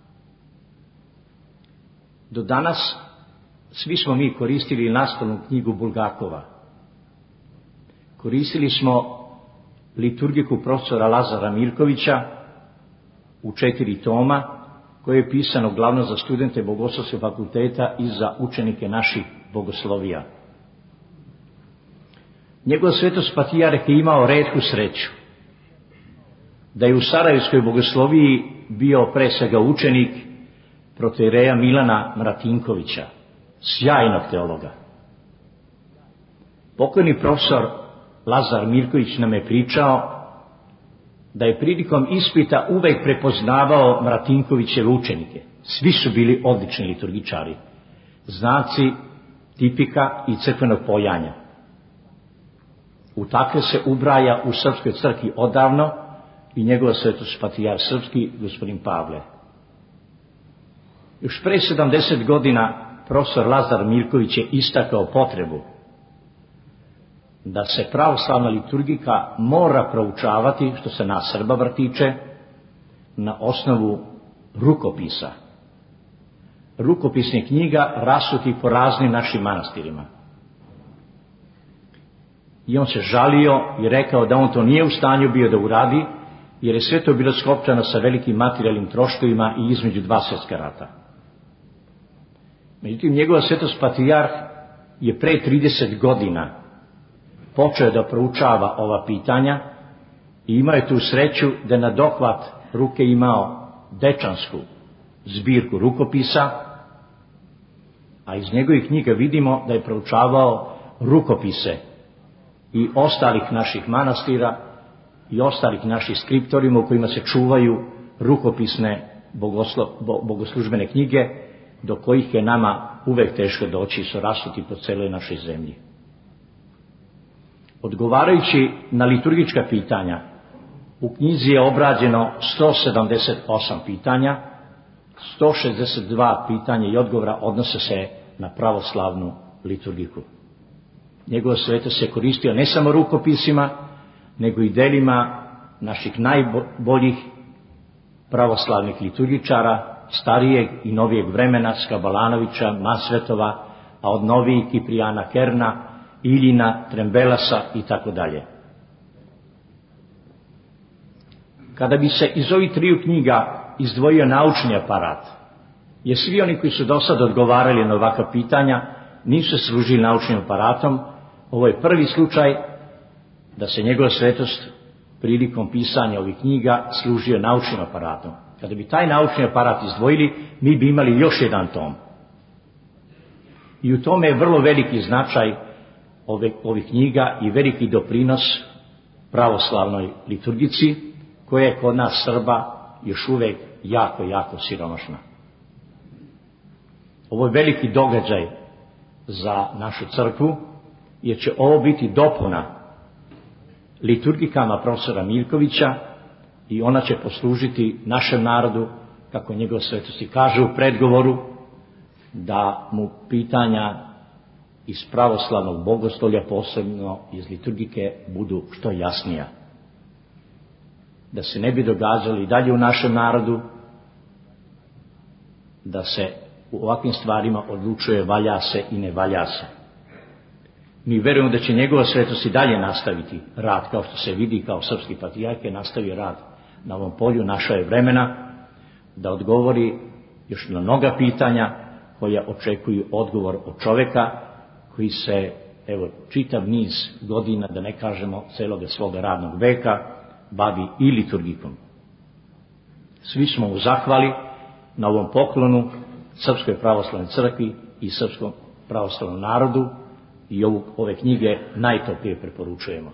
Do danas svi smo mi koristili naslovnu knjigu Bulgakova. Koristili smo liturgiku profesora Lazara Mirkovića u četiri toma, koje je pisano glavno za studente Bogoslovskog fakulteta i za učenike naših bogoslovija. Njegov svetost patrijarh je imao retku sreću da je u Sarajevskoj bogosloviji bio pre svega učenik protoijereja Milana Mratinkovića, sjajnog teologa. Pokojni profesor Lazar Mirković nam je pričao da je prilikom ispita uvek prepoznavao Mratinkovićeve učenike. Svi su bili odlični liturgičari, znaci tipika i crkvenog pojanja. U takve se ubraja u Srpskoj crkvi odavno i njegova svetost patrijarh srpski, gospodin Pavle. Još pre sedamdeset godina profesor Lazar Mirković je istakao potrebu da se pravoslavna liturgika mora proučavati, što se nas Srba tiče, na osnovu rukopisa. Rukopisnih knjiga rasutih po raznim našim manastirima. I on se žalio i rekao da on to nije u stanju bio da uradi, jer je sve to bilo skopčano sa velikim materijalnim troškovima i između dva svjetska rata. Međutim, njegova svetost patrijarh je pre trideset godina počeo da proučava ova pitanja i imao je tu sreću da na dohvat ruke imao dečansku zbirku rukopisa, a iz njegovih knjiga vidimo da je proučavao rukopise i ostalih naših manastira i ostalih naših skriptorima u kojima se čuvaju rukopisne bogoslo, bo, bogoslužbene knjige, do kojih je nama uvek teško doći i su rasuti po celoj našoj zemlji. Odgovarajući na liturgička pitanja, u knjizi je obrađeno sto sedamdeset osam pitanja, sto šezdeset dva pitanja i odgovora odnose se na pravoslavnu liturgiku. Njegova svetost se koristio ne samo rukopisima, nego i delima naših najboljih pravoslavnih liturgičara, starijeg i novijeg vremena, Skabalanovića, Masvetova, a od novijih Kiprijana Kerna, Iljina, Trembelasa i tako dalje. Kada bi se iz ovih triju knjiga izdvojio naučni aparat, jer svi oni koji su do sada odgovarali na ovakva pitanja nisu se služili naučnim aparatom, ovo je prvi slučaj da se njegova svetost prilikom pisanja ovih knjiga služio naučnim aparatom. Kada bi taj naučni aparat izdvojili, mi bi imali još jedan tom. I u tome je vrlo veliki značaj ove, ovih knjiga i veliki doprinos pravoslavnoj liturgici, koja je kod nas Srba još uvek jako, jako siromašna. Ovo je veliki događaj za našu crkvu, jer će ovo biti dopuna liturgikama profesora Mirkovića i ona će poslužiti našem narodu, kako njegov svetosti kaže u predgovoru, da mu pitanja iz pravoslavnog bogostolja, posebno iz liturgike, budu što jasnija. Da se ne bi događali dalje u našem narodu, da se u ovakvim stvarima odlučuje valja se i ne valja se. Mi verujemo da će njegova svetost i dalje nastaviti rad, kao što se vidi kao srpski patrijarh je nastavio rad na ovom polju, našao je vremena, da odgovori još na mnoga pitanja koja očekuju odgovor od čoveka koji se, evo, čitav niz godina, da ne kažemo celoga svoga radnog veka, bavi i liturgikom. Svi smo u zahvali na ovom poklonu Srpskoj pravoslavnoj crkvi i Srpskom pravoslavnom narodu i ovu, ove knjige najtoplije preporučujemo.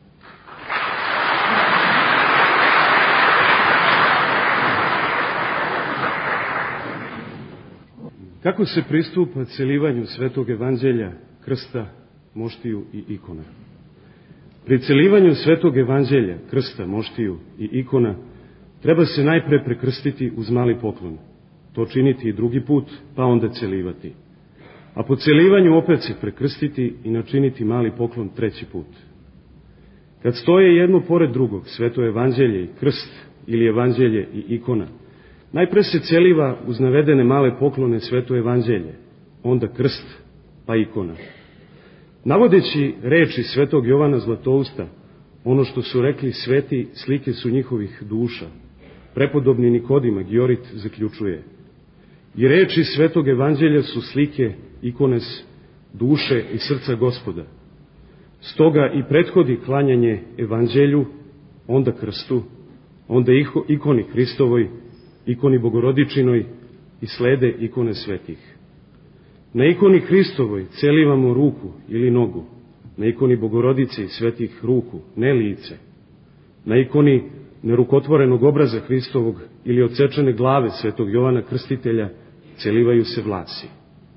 Kako se pristupa celivanju Svetog Evanđelja, krsta, moštiju i ikona? Pri celivanju Svetog Evanđelja, krsta, moštiju i ikona treba se najpre prekrstiti uz mali poklon. To činiti i drugi put, pa onda celivati. A po celivanju opet se prekrstiti i načiniti mali poklon treći put. Kad stoje jedno pored drugog, Sveto Evanđelje i krst ili Evanđelje i ikona, najpre se celiva uz navedene male poklone Sveto Evanđelje, onda krst, pa ikona. Navodeći reči Svetog Jovana Zlatousta, ono što su rekli sveti, slike su njihovih duša, prepodobni Nikodima Giorit zaključuje: i reči Svetog Evanđelja su slike, ikone duše i srca Gospoda. Stoga i prethodi klanjanje Evanđelju, onda krstu, onda ikoni Hristovoj, ikoni Bogorodičinoj i slede ikone svetih. Na ikoni Hristovoj celivamo ruku ili nogu, na ikoni Bogorodice i svetih ruku, ne lice. Na ikoni nerukotvorenog obraza Hristovog ili odsečene glave Svetog Jovana Krstitelja celivaju se vlasi.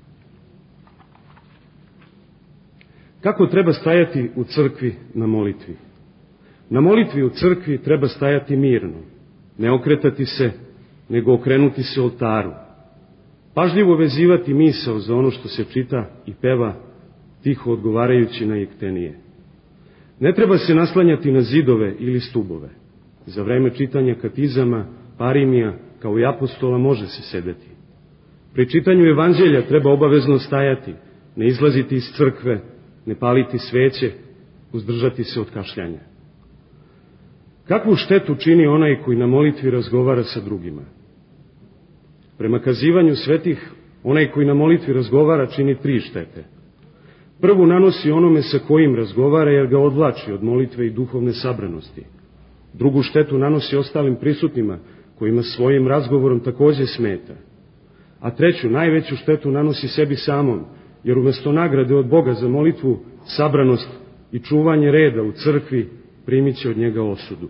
Kako treba stajati u crkvi na molitvi? Na molitvi u crkvi treba stajati mirno, ne okretati se, nego okrenuti se oltaru. Pažljivo vezivati misao za ono što se čita i peva, tiho odgovarajući na jektenije. Ne treba se naslanjati na zidove ili stubove. Za vreme čitanja katizama, parimija, kao i apostola, može se sedeti. Pri čitanju Evanđelja treba obavezno stajati, ne izlaziti iz crkve, ne paliti sveće, uzdržati se od kašljanja. Kakvu štetu čini onaj koji na molitvi razgovara sa drugima? Prema kazivanju svetih, onaj koji na molitvi razgovara čini tri štete. Prvu nanosi onome sa kojim razgovara, jer ga odvlači od molitve i duhovne sabranosti. Drugu štetu nanosi ostalim prisutnima, kojima svojim razgovorom takođe smeta. A treću, najveću štetu nanosi sebi samom, jer umesto nagrade od Boga za molitvu, sabranost i čuvanje reda u crkvi primit će od njega osudu.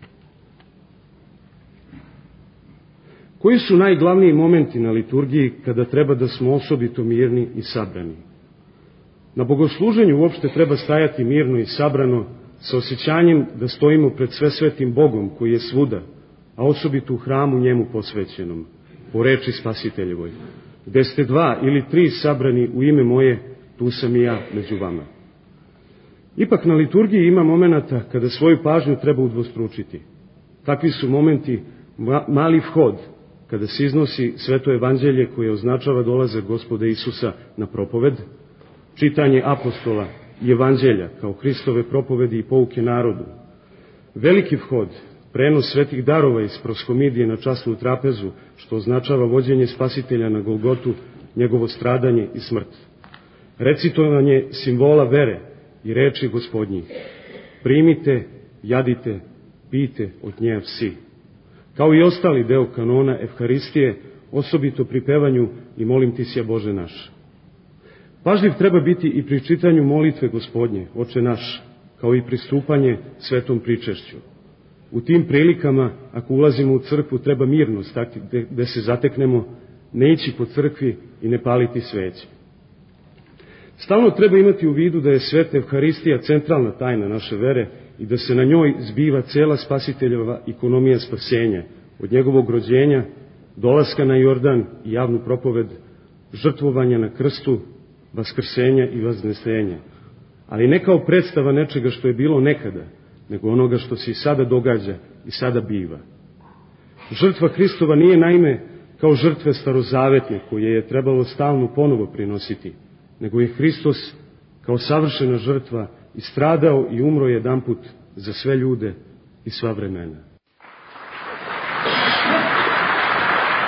Koji su najglavniji momenti na liturgiji kada treba da smo osobito mirni i sabrani? Na bogosluženju uopšte treba stajati mirno i sabrano, sa osjećanjem da stojimo pred svesvetim Bogom koji je svuda, a osobito u hramu njemu posvećenom, po reči Spasiteljevoj: gde ste dva ili tri sabrani u ime moje, tu sam i ja među vama. Ipak na liturgiji ima momenata kada svoju pažnju treba udvostručiti. Takvi su momenti mali vhod, kada se iznosi Sveto Evanđelje koje označava dolazak Gospoda Isusa na propoved, čitanje apostola i Evanđelja kao Hristove propovedi i pouke narodu. Veliki vhod, prenos svetih darova iz proskomidije na časnu trapezu, što označava vođenje Spasitelja na Golgotu, njegovo stradanje i smrt. Recitovanje simbola vere i reči Gospodnjih: primite, jadite, pijte od nje vsi. Kao i ostali deo kanona Evharistije, osobito pri pevanju I molim ti sja Bože naš. Pažljiv treba biti i pri čitanju molitve Gospodnje, Oče naš, kao i pristupanje svetom pričešću. U tim prilikama, ako ulazimo u crkvu, treba mirno stati gde se zateknemo, ne ići po crkvi i ne paliti sveće. Stalno treba imati u vidu da je Sveta Evharistija centralna tajna naše vere i da se na njoj zbiva cela Spasiteljeva ekonomija spasenja, od njegovog rođenja, dolaska na Jordan i javnu propoved, žrtvovanja na krstu, vaskrsenja i vaznesenja, ali ne kao predstava nečega što je bilo nekada, nego onoga što se i sada događa i sada biva. Žrtva Hristova nije naime kao žrtve starozavetne koje je trebalo stalno ponovo prinositi, nego je Hristos kao savršena žrtva i stradao i umro jedanput za sve ljude i sva vremena.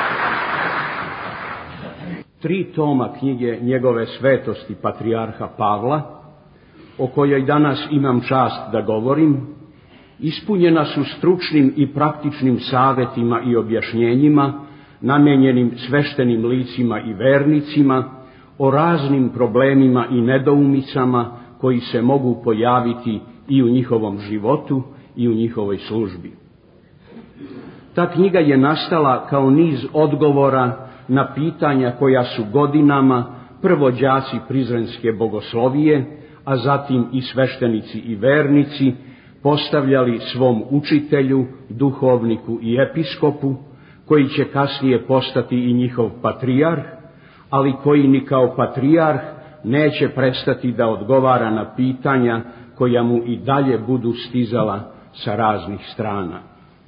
tri toma knjige njegove svetosti patrijarha Pavla, o kojoj danas imam čast da govorim, ispunjena su stručnim i praktičnim savjetima i objašnjenjima namijenjenim sveštenim licima i vernicima o raznim problemima i nedoumicama koji se mogu pojaviti i u njihovom životu i u njihovoj službi. Ta knjiga je nastala kao niz odgovora na pitanja koja su godinama prvo đaci Prizrenske bogoslovije, a zatim i sveštenici i vernici postavljali svom učitelju, duhovniku i episkopu, koji će kasnije postati i njihov patrijarh, ali koji ni kao patrijarh neće prestati da odgovara na pitanja koja mu i dalje budu stizala sa raznih strana.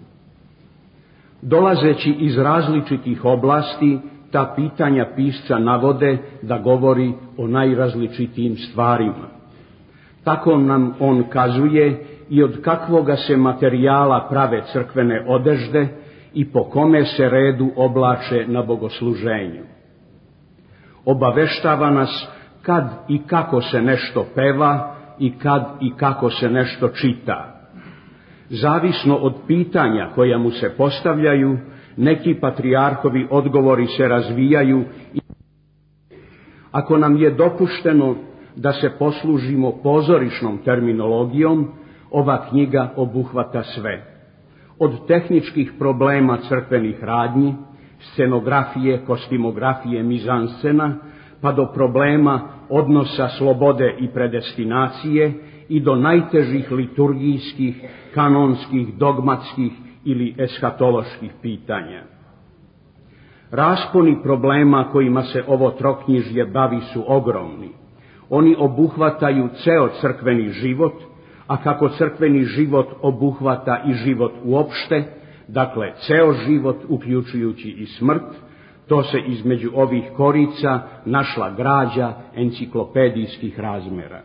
Dolazeći iz različitih oblasti, ta pitanja pisca navode da govori o najrazličitijim stvarima. Tako nam on kazuje i od kakvoga se materijala prave crkvene odežde i po kome se redu oblače na bogosluženju. Obaveštava nas kad i kako se nešto peva i kad i kako se nešto čita. Zavisno od pitanja koja mu se postavljaju, neki patrijarhovi odgovori se razvijaju i ako nam je dopušteno da se poslužimo pozorišnom terminologijom, ova knjiga obuhvata sve. Od tehničkih problema crkvenih radnji, scenografije, kostimografije, mizanscena, pa do problema odnosa slobode i predestinacije i do najtežih liturgijskih, kanonskih, dogmatskih ili eskatoloških pitanja. Rasponi problema kojima se ovo troknjižje bavi su ogromni. Oni obuhvataju ceo crkveni život, a kako crkveni život obuhvata i život uopšte, dakle ceo život uključujući i smrt, to se između ovih korica našla građa enciklopedijskih razmera.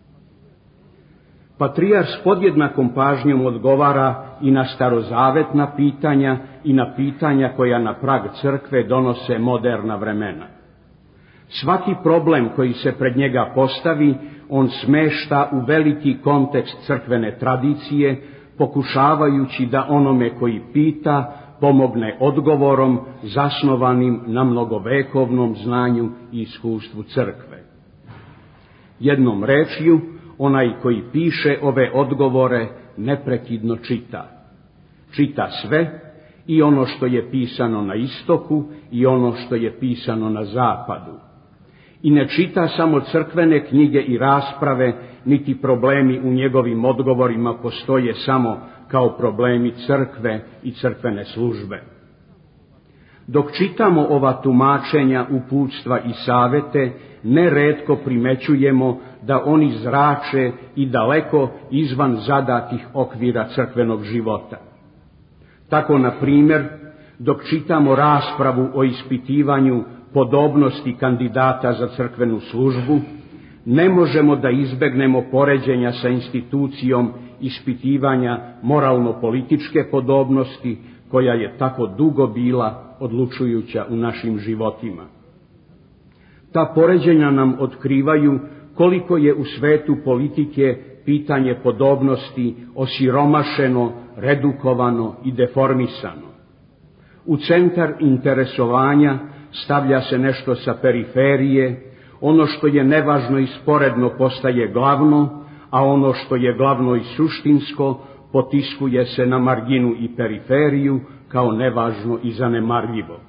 Patrijarh s podjednakom pažnjom odgovara i na starozavetna pitanja i na pitanja koja na prag crkve donose moderna vremena. Svaki problem koji se pred njega postavi, on smešta u veliki kontekst crkvene tradicije, pokušavajući da onome koji pita pomogne odgovorom zasnovanim na mnogovekovnom znanju i iskustvu crkve. Jednom rečju, onaj koji piše ove odgovore neprekidno čita. Čita sve, i ono što je pisano na istoku i ono što je pisano na zapadu. I ne čita samo crkvene knjige i rasprave, niti problemi u njegovim odgovorima postoje samo kao problemi crkve i crkvene službe. Dok čitamo ova tumačenja, uputstva i savete, neretko primećujemo da oni zrače i daleko izvan zadatih okvira crkvenog života. Tako, na primjer, dok čitamo raspravu o ispitivanju podobnosti kandidata za crkvenu službu, ne možemo da izbegnemo poređenja sa institucijom ispitivanja moralno-političke podobnosti, koja je tako dugo bila odlučujuća u našim životima. Ta poređenja nam otkrivaju koliko je u svetu politike pitanje podobnosti osiromašeno, redukovano i deformisano. U centar interesovanja stavlja se nešto sa periferije, ono što je nevažno i sporedno postaje glavno, a ono što je glavno i suštinsko potiskuje se na marginu i periferiju kao nevažno i zanemarljivo.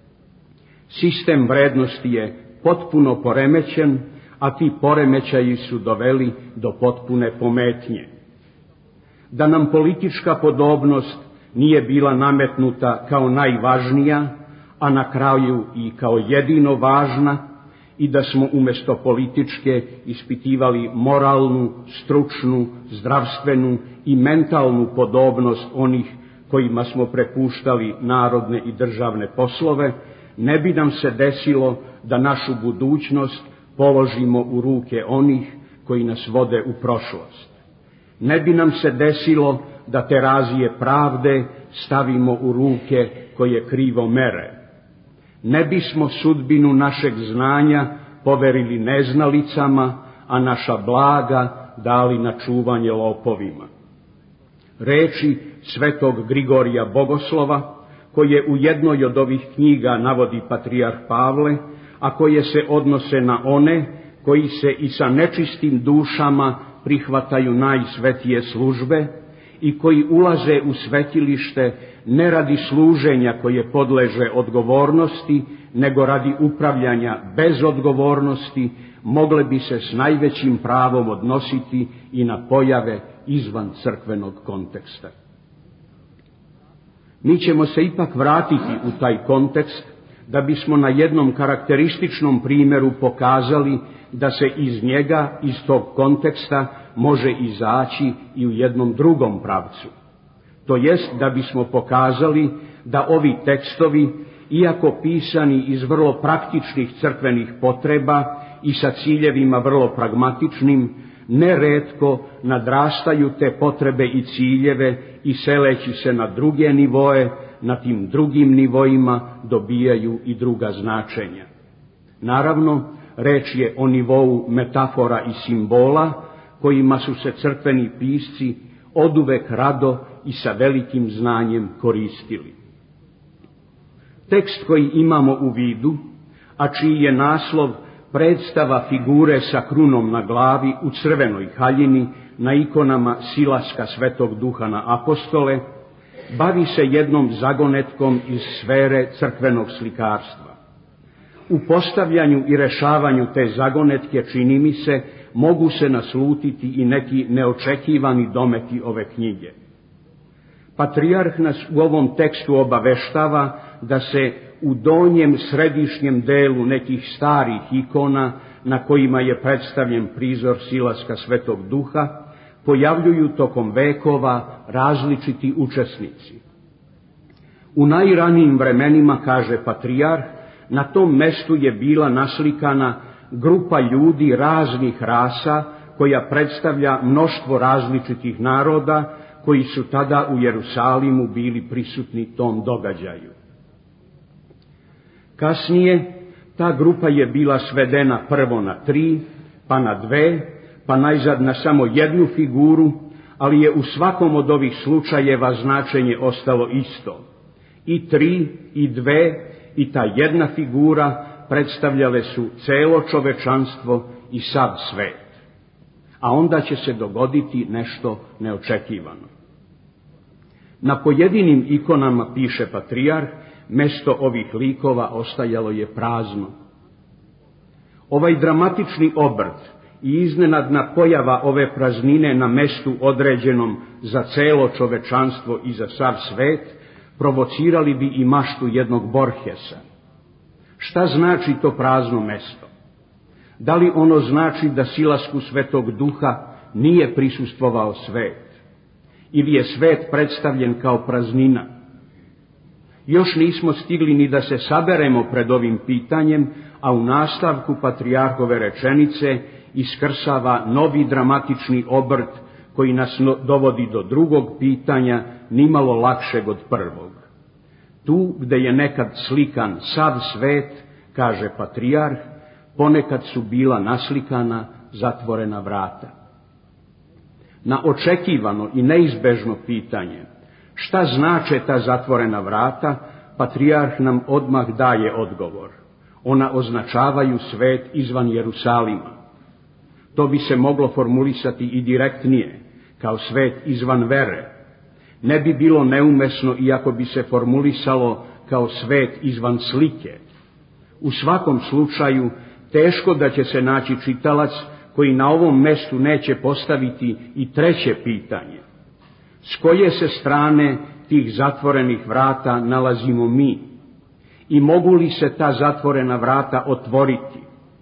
Sistem vrednosti je potpuno poremećen, a ti poremećaji su doveli do potpune pometnje. Da nam politička podobnost nije bila nametnuta kao najvažnija, a na kraju i kao jedino važna, i da smo umjesto političke ispitivali moralnu, stručnu, zdravstvenu i mentalnu podobnost onih kojima smo prepuštali narodne i državne poslove, ne bi nam se desilo da našu budućnost položimo u ruke onih koji nas vode u prošlost. Ne bi nam se desilo da terazije pravde stavimo u ruke koje krivo mere. ne bismo sudbinu našeg znanja poverili neznalicama, a naša blaga dali na čuvanje lopovima. Reči svetog Grigorija Bogoslova, koje u jednoj od ovih knjiga navodi patrijarh Pavle, a koje se odnose na one koji se i sa nečistim dušama prihvataju najsvetije službe i koji ulaze u svetilište ne radi služenja koje podleže odgovornosti, nego radi upravljanja bez odgovornosti, mogle bi se s najvećim pravom odnositi i na pojave izvan crkvenog konteksta. Mi ćemo se ipak vratiti u taj kontekst da bismo na jednom karakterističnom primjeru pokazali da se iz njega, iz tog konteksta, može izaći i u jednom drugom pravcu. To jest da bismo pokazali da ovi tekstovi, iako pisani iz vrlo praktičnih crkvenih potreba i sa ciljevima vrlo pragmatičnim, neretko nadrastaju te potrebe i ciljeve i seleći se na druge nivoe, na tim drugim nivoima dobijaju i druga značenja. Naravno, reč je o nivou metafora i simbola, kojima su se crkveni pisci oduvek rado i sa velikim znanjem koristili. Tekst koji imamo u vidu, a čiji je naslov predstava figure sa krunom na glavi u crvenoj haljini na ikonama silaska Svetog Duha na apostole, bavi se jednom zagonetkom iz sfere crkvenog slikarstva. U postavljanju i rešavanju te zagonetke, čini mi se, mogu se naslutiti i neki neočekivani dometi ove knjige. Patrijarh nas u ovom tekstu obaveštava da se u donjem središnjem delu nekih starih ikona, na kojima je predstavljen prizor silaska Svetog Duha, pojavljuju tokom vekova različiti učesnici. U najranijim vremenima, kaže patrijarh, na tom mestu je bila naslikana grupa ljudi raznih rasa, koja predstavlja mnoštvo različitih naroda koji su tada u Jerusalimu bili prisutni tom događaju. Kasnije ta grupa je bila svedena prvo na tri, pa na dve, pa najzad na samo jednu figuru, ali je u svakom od ovih slučajeva značenje ostalo isto. I tri, i dve, i ta jedna figura predstavljale su celo čovečanstvo i sav svet. A onda će se dogoditi nešto neočekivano. Na pojedinim ikonama, piše patrijarh, mesto ovih likova ostajalo je prazno. Ovaj dramatični obrt i iznenadna pojava ove praznine na mestu određenom za celo čovečanstvo i za sav svet provocirali bi i maštu jednog Borgesa. Šta znači to prazno mesto? Da li ono znači da silasku Svetog Duha nije prisustvovao svet? Ili je svet predstavljen kao praznina? Još nismo stigli ni da se saberemo pred ovim pitanjem, a u nastavku patrijarhove rečenice iskrsava novi dramatični obrt koji nas dovodi do drugog pitanja, nimalo lakšeg od prvog. Tu gde je nekad slikan sav svet, kaže patrijarh, ponekad su bila naslikana zatvorena vrata. Na očekivano i neizbežno pitanje šta znače ta zatvorena vrata, patrijarh nam odmah daje odgovor. Ona označavaju svet izvan Jerusalima. To bi se moglo formulisati i direktnije, kao svet izvan vere. Ne bi bilo neumesno iako bi se formulisalo kao svet izvan slike. U svakom slučaju, teško da će se naći čitalac koji na ovom mestu neće postaviti i treće pitanje. S koje se strane tih zatvorenih vrata nalazimo mi? I mogu li se ta zatvorena vrata otvoriti?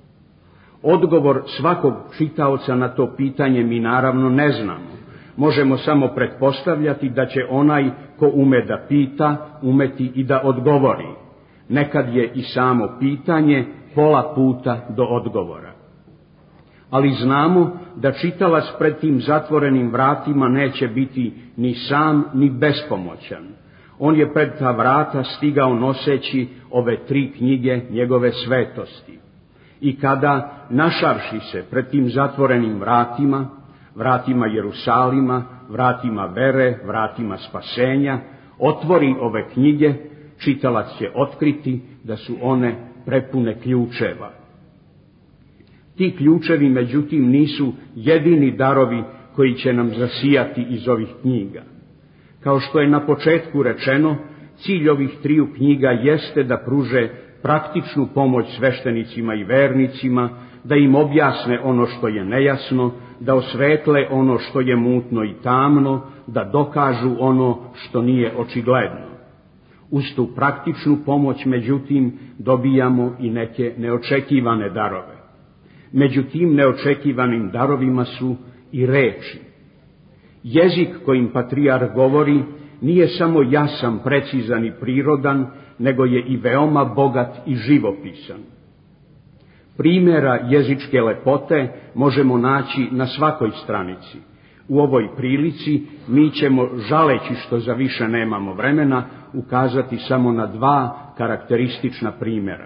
Odgovor svakog čitaoca na to pitanje mi naravno ne znamo. Možemo samo pretpostavljati da će onaj ko ume da pita, umeti i da odgovori. Nekad je i samo pitanje pola puta do odgovora. Ali znamo da čitalac pred tim zatvorenim vratima neće biti ni sam ni bespomoćan. On je pred ta vrata stigao noseći ove tri knjige njegove svetosti. I kada, našavši se pred tim zatvorenim vratima, vratima Jerusalima, vratima vere, vratima spasenja, otvori ove knjige, čitalac će otkriti da su one prepune ključeva. Ti ključevi, međutim, nisu jedini darovi koji će nam zasijati iz ovih knjiga. Kao što je na početku rečeno, cilj ovih triju knjiga jeste da pruže praktičnu pomoć sveštenicima i vernicima, da im objasne ono što je nejasno, da osvetle ono što je mutno i tamno, da dokažu ono što nije očigledno. Uz tu praktičnu pomoć, međutim, dobijamo i neke neočekivane darove. Među tim neočekivanim darovima su i reči. Jezik kojim patrijarh govori nije samo jasan, precizan i prirodan, nego je i veoma bogat i živopisan. Primjera jezičke lepote možemo naći na svakoj stranici. U ovoj prilici mi ćemo, žaleći što za više nemamo vremena, ukazati samo na dva karakteristična primjera.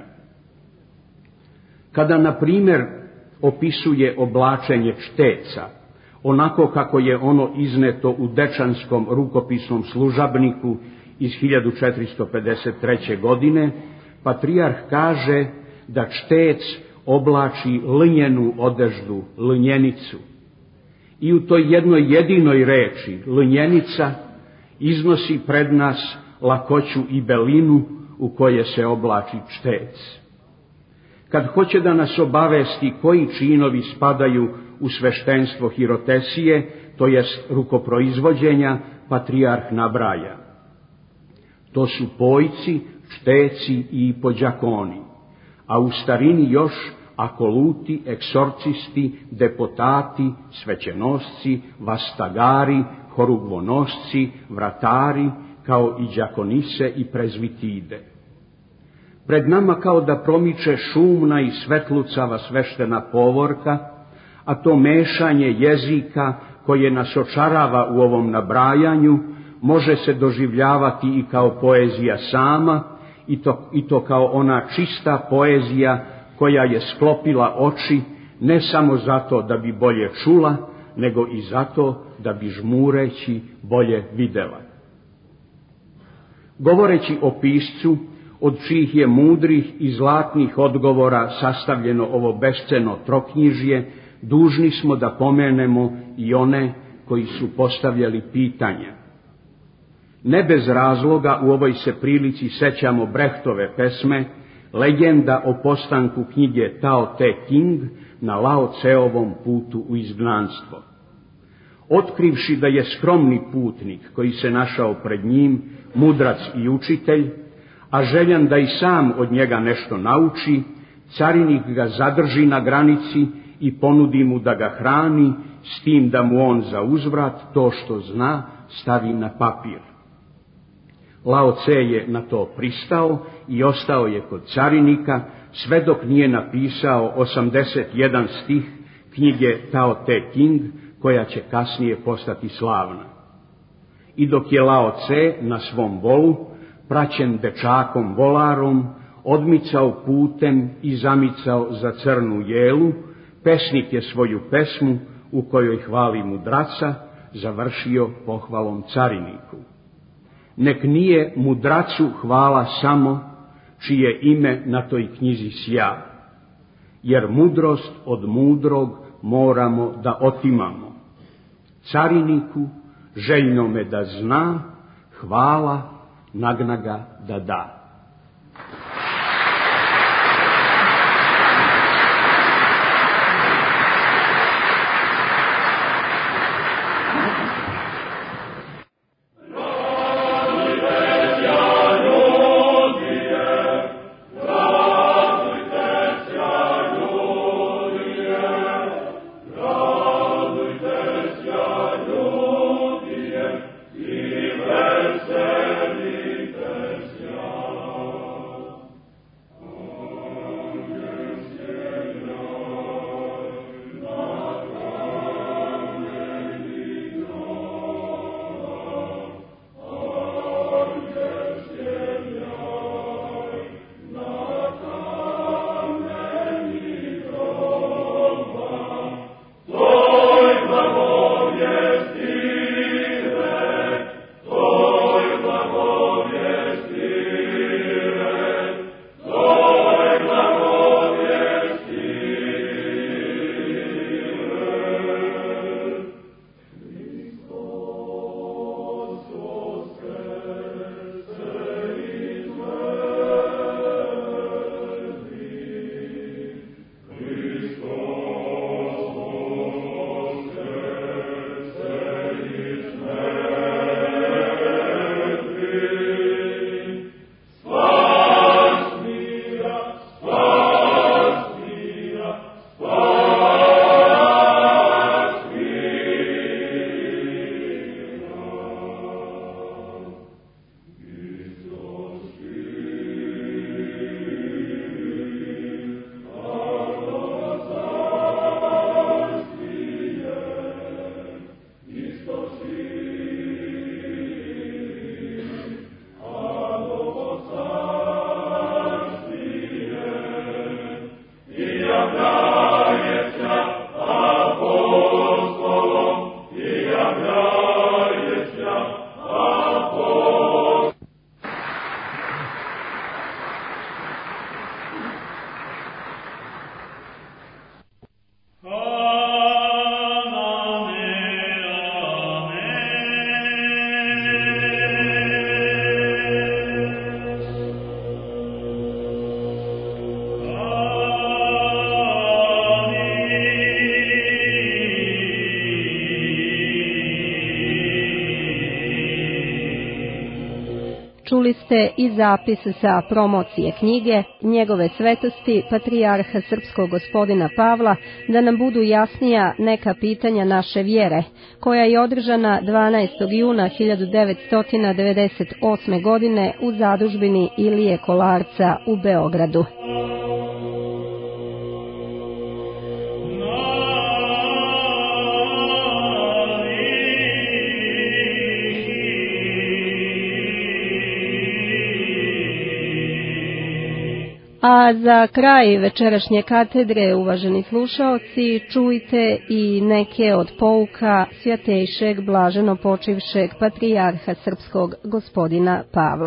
Kada, na primjer, opisuje oblačenje čteca, onako kako je ono izneto u Dečanskom rukopisnom služabniku iz hiljadu četiristo pedeset treće. godine, patrijarh kaže da čtec oblači lnjenu odeždu, lnjenicu. I u toj jednoj jedinoj reči, lnjenica, iznosi pred nas lakoću i belinu u koje se oblači čtec. Kad hoće da nas obavesti koji činovi spadaju u sveštenstvo hirotesije, to jest rukoproizvođenja, patrijarh nabraja. To su pojci, čteci i podjakoni, a u starini još akoluti, eksorcisti, deputati, svećenosci, vastagari, horugvonosci, vratari, kao i đakonise i prezvitide. Pred nama kao da promiče šumna i svetlucava sveštena povorka, a to mešanje jezika koje nas očarava u ovom nabrajanju može se doživljavati i kao poezija sama, i to, i to kao ona čista poezija koja je sklopila oči ne samo zato da bi bolje čula, nego i zato da bi žmureći bolje videla. Govoreći o piscu, od čijih je mudrih i zlatnih odgovora sastavljeno ovo besceno troknjižje, dužni smo da pomenemo i one koji su postavljali pitanja. Ne bez razloga u ovoj se prilici sećamo Brechtove pesme, legenda o postanku knjige Tao Te King na Lao Tseovom putu u izgnanstvo. Otkrivši da je skromni putnik koji se našao pred njim, mudrac i učitelj, a željan da i sam od njega nešto nauči, carinik ga zadrži na granici i ponudi mu da ga hrani, s tim da mu on za uzvrat to što zna stavi na papir. Lao Tse je na to pristao i ostao je kod carinika, sve dok nije napisao osamdeset jedan stih knjige Tao Te King, koja će kasnije postati slavna. I dok je Lao Tse na svom volu, praćen dečakom volarom, odmicao putem i zamicao za crnu jelu, pesnik je svoju pesmu, u kojoj hvali mudraca, završio pohvalom cariniku. Nek nije mudracu hvala samo čije ime na toj knjizi sja, jer mudrost od mudrog moramo da otimamo. Cariniku, željnome da zna, hvala, nagna ga da da. Yeah. ste i zapis sa promocije knjige Njegove svetosti Patrijarha Srpskog gospodina Pavla, da nam budu jasnija neka pitanja naše vjere, koja je održana dvanaestog juna hiljadu devetsto devedeset osme. godine u zadužbini Ilije Kolarca u Beogradu. A za kraj večerašnje katedre, uvaženi slušaoci, čujte i neke od pouka svjatejšeg blaženo počivšeg patrijarha srpskog gospodina Pavla.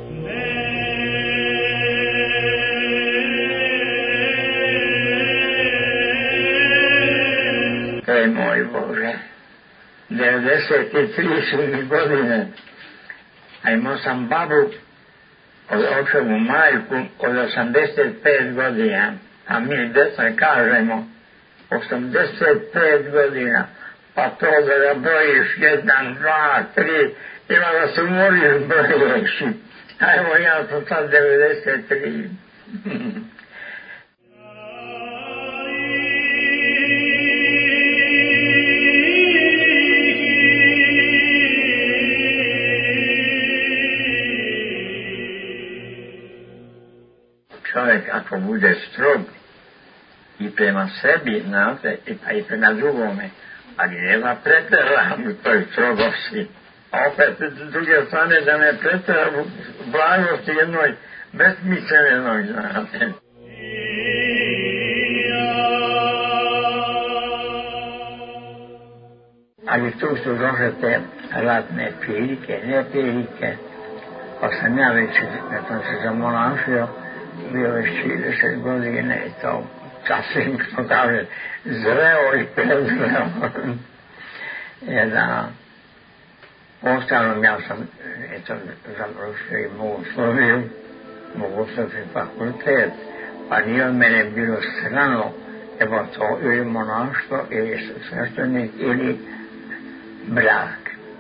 To je moj Bože, devedeset tri su mi godine, a imao sam babu od očevu majku od osamdeset pet godina, a mi djeca kažemo osamdeset pet godina, pa to da ga brojiš jedan, dva, tri, ima da se umoriš brojeći. A evo ja sam sad devedeset tri. Čovjek ako bude strog i prema sebi, znate, pa i prema drugome, ali nema pretjera u toj strogosti. A opet, s druge strane, da ne pretjera u blagosti jednoj besmislenoj, znate. Ali tu su došle te ratne prilike, ne prilike, pa sam ja već, da sam se zamonašio, bio već trideset godine i to sasvim, što kaže, zreo i prezreo. Jedan, ostalom ja sam, eto, završio i bogosloviju, bogoslovski fakultet, pa nije od mene bilo strano, evo to ili monaštvo, ili sveštenik, ili brak.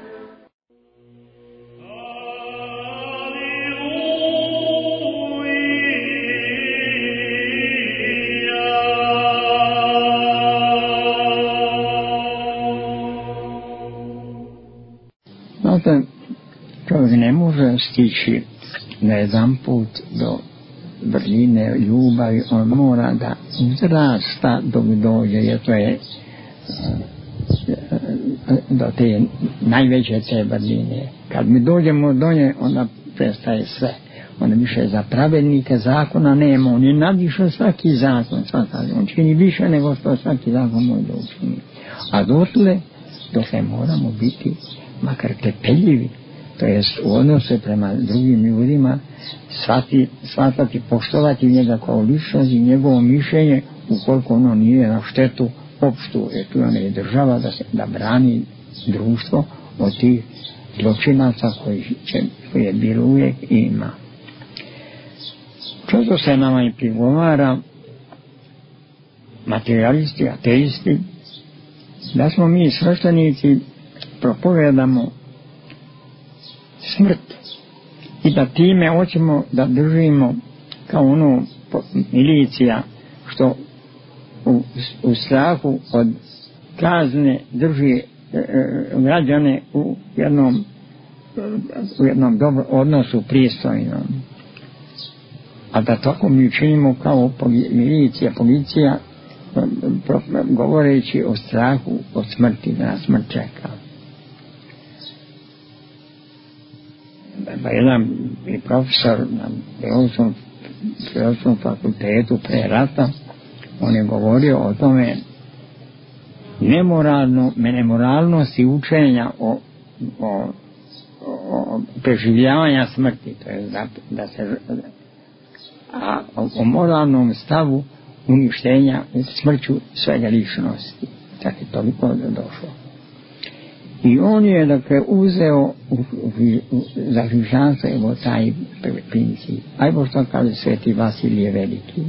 Znate, čovjek ne može stići na jedan put do vrline ljubavi, on mora da uzrasta dok dođe, jer to je do te najveće te vrline. Kad mi dođemo do nje, onda prestaje sve. Onda više za pravednike zakona nema, on je nadišao svaki zakon, svaki, on čini više nego što svaki zakon može da učini. A dotle, dokle moramo biti makar trpeljivi, to jest u odnose prema drugim ljudima, shvati, shvatati, poštovati njega kao ličnost i njegovo mišljenje, ukoliko ono nije na štetu opštu, jer tu ona je država da, se, da brani društvo od tih zločinaca koji, će, koji je bilo uvijek i ima. Često se nama i prigovara materijalisti, ateisti, da smo mi sveštenici propovedamo smrt i da time hoćemo da držimo kao ono milicija što u, u strahu od kazne drži e, građane u jednom u jednom dobro odnosu pristojnom. A da tako mi činimo kao milicija, policija, govoreći o strahu od smrti, da nas smrt čeka. Jedan profesor na Filozofskom, Filozofskom fakultetu pre rata, on je govorio o tome nemoralno, nemoralnosti učenja o, o, o preživljavanja smrti, to je da, da se, a o, o moralnom stavu uništenja smrću svega ličnosti. Tako je toliko došlo. I on je, dakle, uzeo u, u, u, za hrišćanstvo evo taj princip. Ajmo što kaže sveti Vasilije Veliki.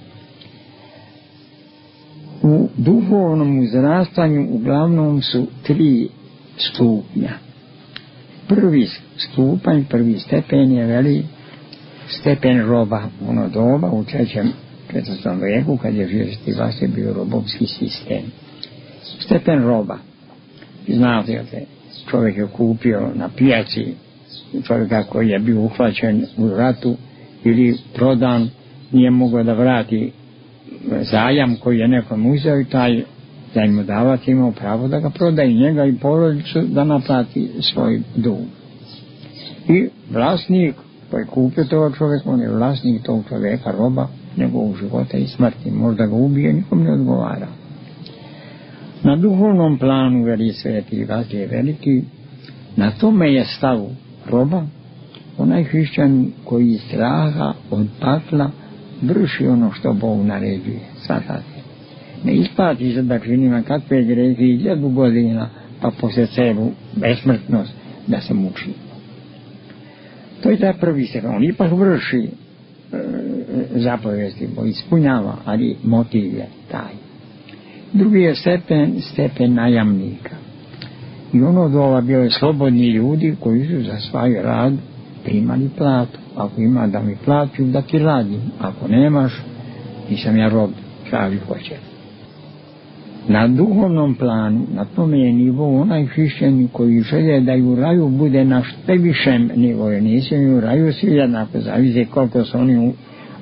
U duhovnom uzrastanju uglavnom su tri stupnja. prvi stupanj, prvi stepen je veli stepen roba, ono doba u trećem, četvrtom veku, kad je živjeti vas je bio robovski sistem. Stepen roba. Znate, čovjek je kupio na pijaci čovjeka koji je bio uhvaćen u ratu ili prodan, nije mogao da vrati zajam koji je nekom uzeo i taj zajmodavac imao pravo da ga prodaje njega i porodicu da naplati svoj dug. I vlasnik koji je kupio toga čovjeka, on je vlasnik tog čovjeka, roba njegovog života i smrti. Možda ga ubije, nikom ne odgovara. Na duhovnom planu, veli Sveti Vasilije Veliki, na tome je stav roba, onaj hrišćan koji iz straha od pakla vrši ono što Bog naređuje. Svatate. Ne isplati se da činima kakve grehe i hiljadu godina, pa poslije cebu besmrtnost da se muči. To je taj prvi stepen. On ipak vrši e, zapovesti, bo ispunjava, ali motiv je taj. Drugi je stepen, stepen najamnika. I ono dola bio je slobodni ljudi koji su za svoj rad primali platu. Ako ima da mi plaću, da ti radim. Ako nemaš, nisam ja rob, traži hoće. Na duhovnom planu, na tome je nivo onaj hrišćani koji žele da i u raju bude na što višem nivou. Nisu i u raju svi jednako, zavise koliko su oni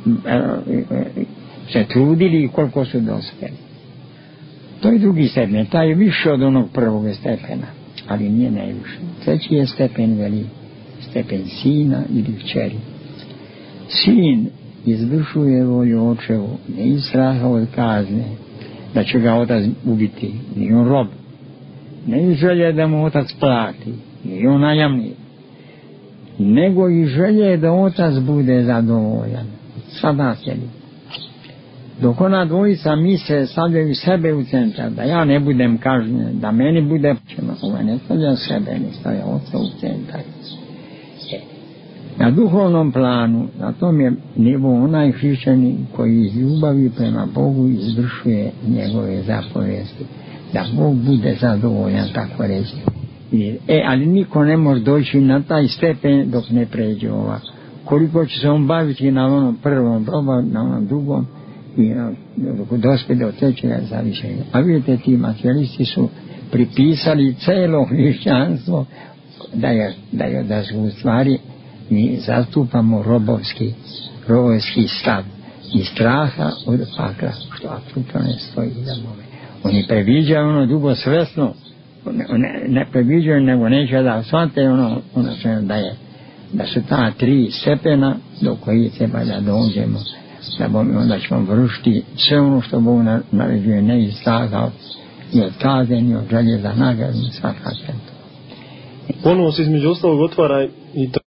se trudili i koliko su dospjeli. To je drugi stepen, taj je više od onog prvog stepena, ali nije najviše. Treći je stepen veli, stepen sina ili kćeri. Sin izvršuje volju očevu, ne iz straha od kazne, da će ga otac ubiti, ni on rob, ne iz želje da mu otac plati, ni on najamnik, nego i želje da otac bude zadovoljan. Sada sjedi. Dok ona dvojica misle stavljaju sebe u centar, da ja ne budem kažnjen, da meni bude ćemo, ovo ne stavlja sebe, ne stavlja oca u centar. E, na duhovnom planu, na tom je nivo onaj hrišćanin koji iz ljubavi prema Bogu izvršuje njegove zapovesti, da Bog bude zadovoljan, tako reći. E, ali niko ne može doći na taj stepen dok ne pređe ova. Koliko će se on baviti na onom prvom proba, na onom drugom, i dok dospede od trećega zavišenja. A vidite, ti materijalisti su pripisali celo hrišćanstvo da je, da je, da su u stvari mi zastupamo robovski, robovski stav i straha od pakla, što apsolutno ne stoji za Boga. Oni previđaju ono dugo svesno, ne, ne previđaju, nego neće da shvate ono, ono što da je, da su ta tri stepena do koji treba da dođemo, da bomo, onda ćemo vršiti sve ono što Bog naređuje, ne iz straha, ni od kaze, ni od želje za nagradu, svakako. Ponovo se između ostalog otvara i to.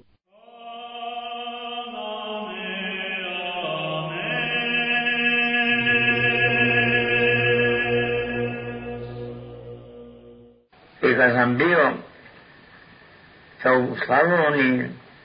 I kad sam bio sa u Slavoniji,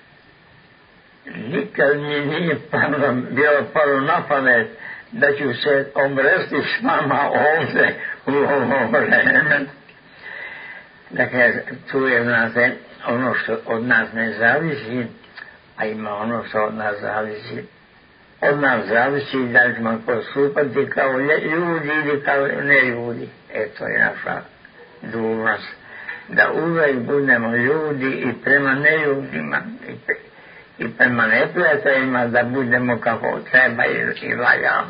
nikad mi nije palo, bilo palo na pamet da ću se obresti s vama ovdje u ovo vreme. Dakle, tu je, znate, ono što od nas ne zavisi, a ima ono što od nas zavisi. Od nas zavisi da ćemo postupati kao ljudi ili kao ne ljudi. E, to je naša dužnost. Da uvijek budemo ljudi i prema neljudima i, pre, i prema neprijateljima, da budemo kako treba i, i valja.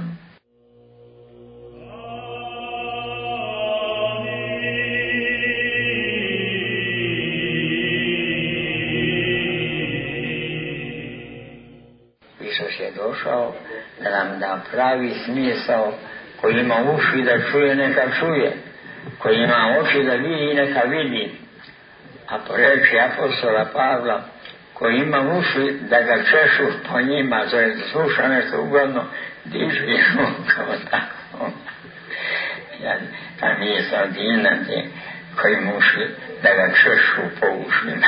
Isus je došao da nam da pravi smisao, koji ima uši da čuje, neka čuje, koji ima oči da vidi, neka vidi. A po reči apostola Pavla, koji ima uši da ga češu po njima, to je sluša nešto ugodno, dižu je kao tako. Ja, ta misla divna je, koji ima uši da ga češu po ušima.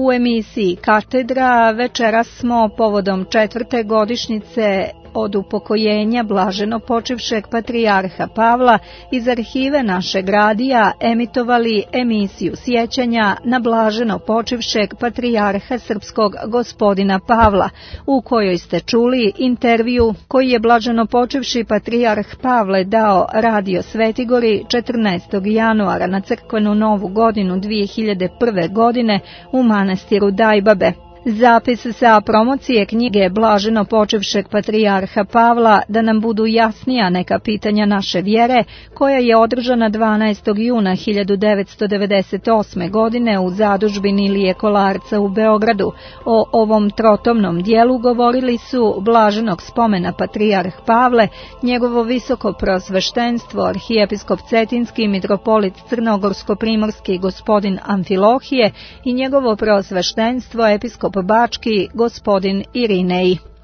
U emisiji Katedra večeras smo povodom četvrte godišnjice od upokojenja blaženo počivšeg patrijarha Pavla iz arhive našeg radija emitovali emisiju sjećanja na blaženo počivšeg patrijarha srpskog gospodina Pavla, u kojoj ste čuli intervju koji je blaženo počivši patrijarh Pavle dao Radio Svetigori četrnaestog januara na crkvenu novu godinu dvije hiljade prve. godine u manastiru Dajbabe. Zapis sa promocije knjige blaženo počivšeg patrijarha Pavla da nam budu jasnija neka pitanja naše vjere, koja je održana dvanaestog juna hiljadu devetsto devedeset osme. godine u zadužbini Ilije Kolarca u Beogradu. O ovom trotomnom dijelu govorili su blaženog spomena patrijarh Pavle, njegovo visoko prosveštenstvo, arhijepiskop Cetinski, mitropolit Crnogorsko-primorski gospodin Amfilohije i njegovo prosveštenstvo episkop Bački gospodin Irinej.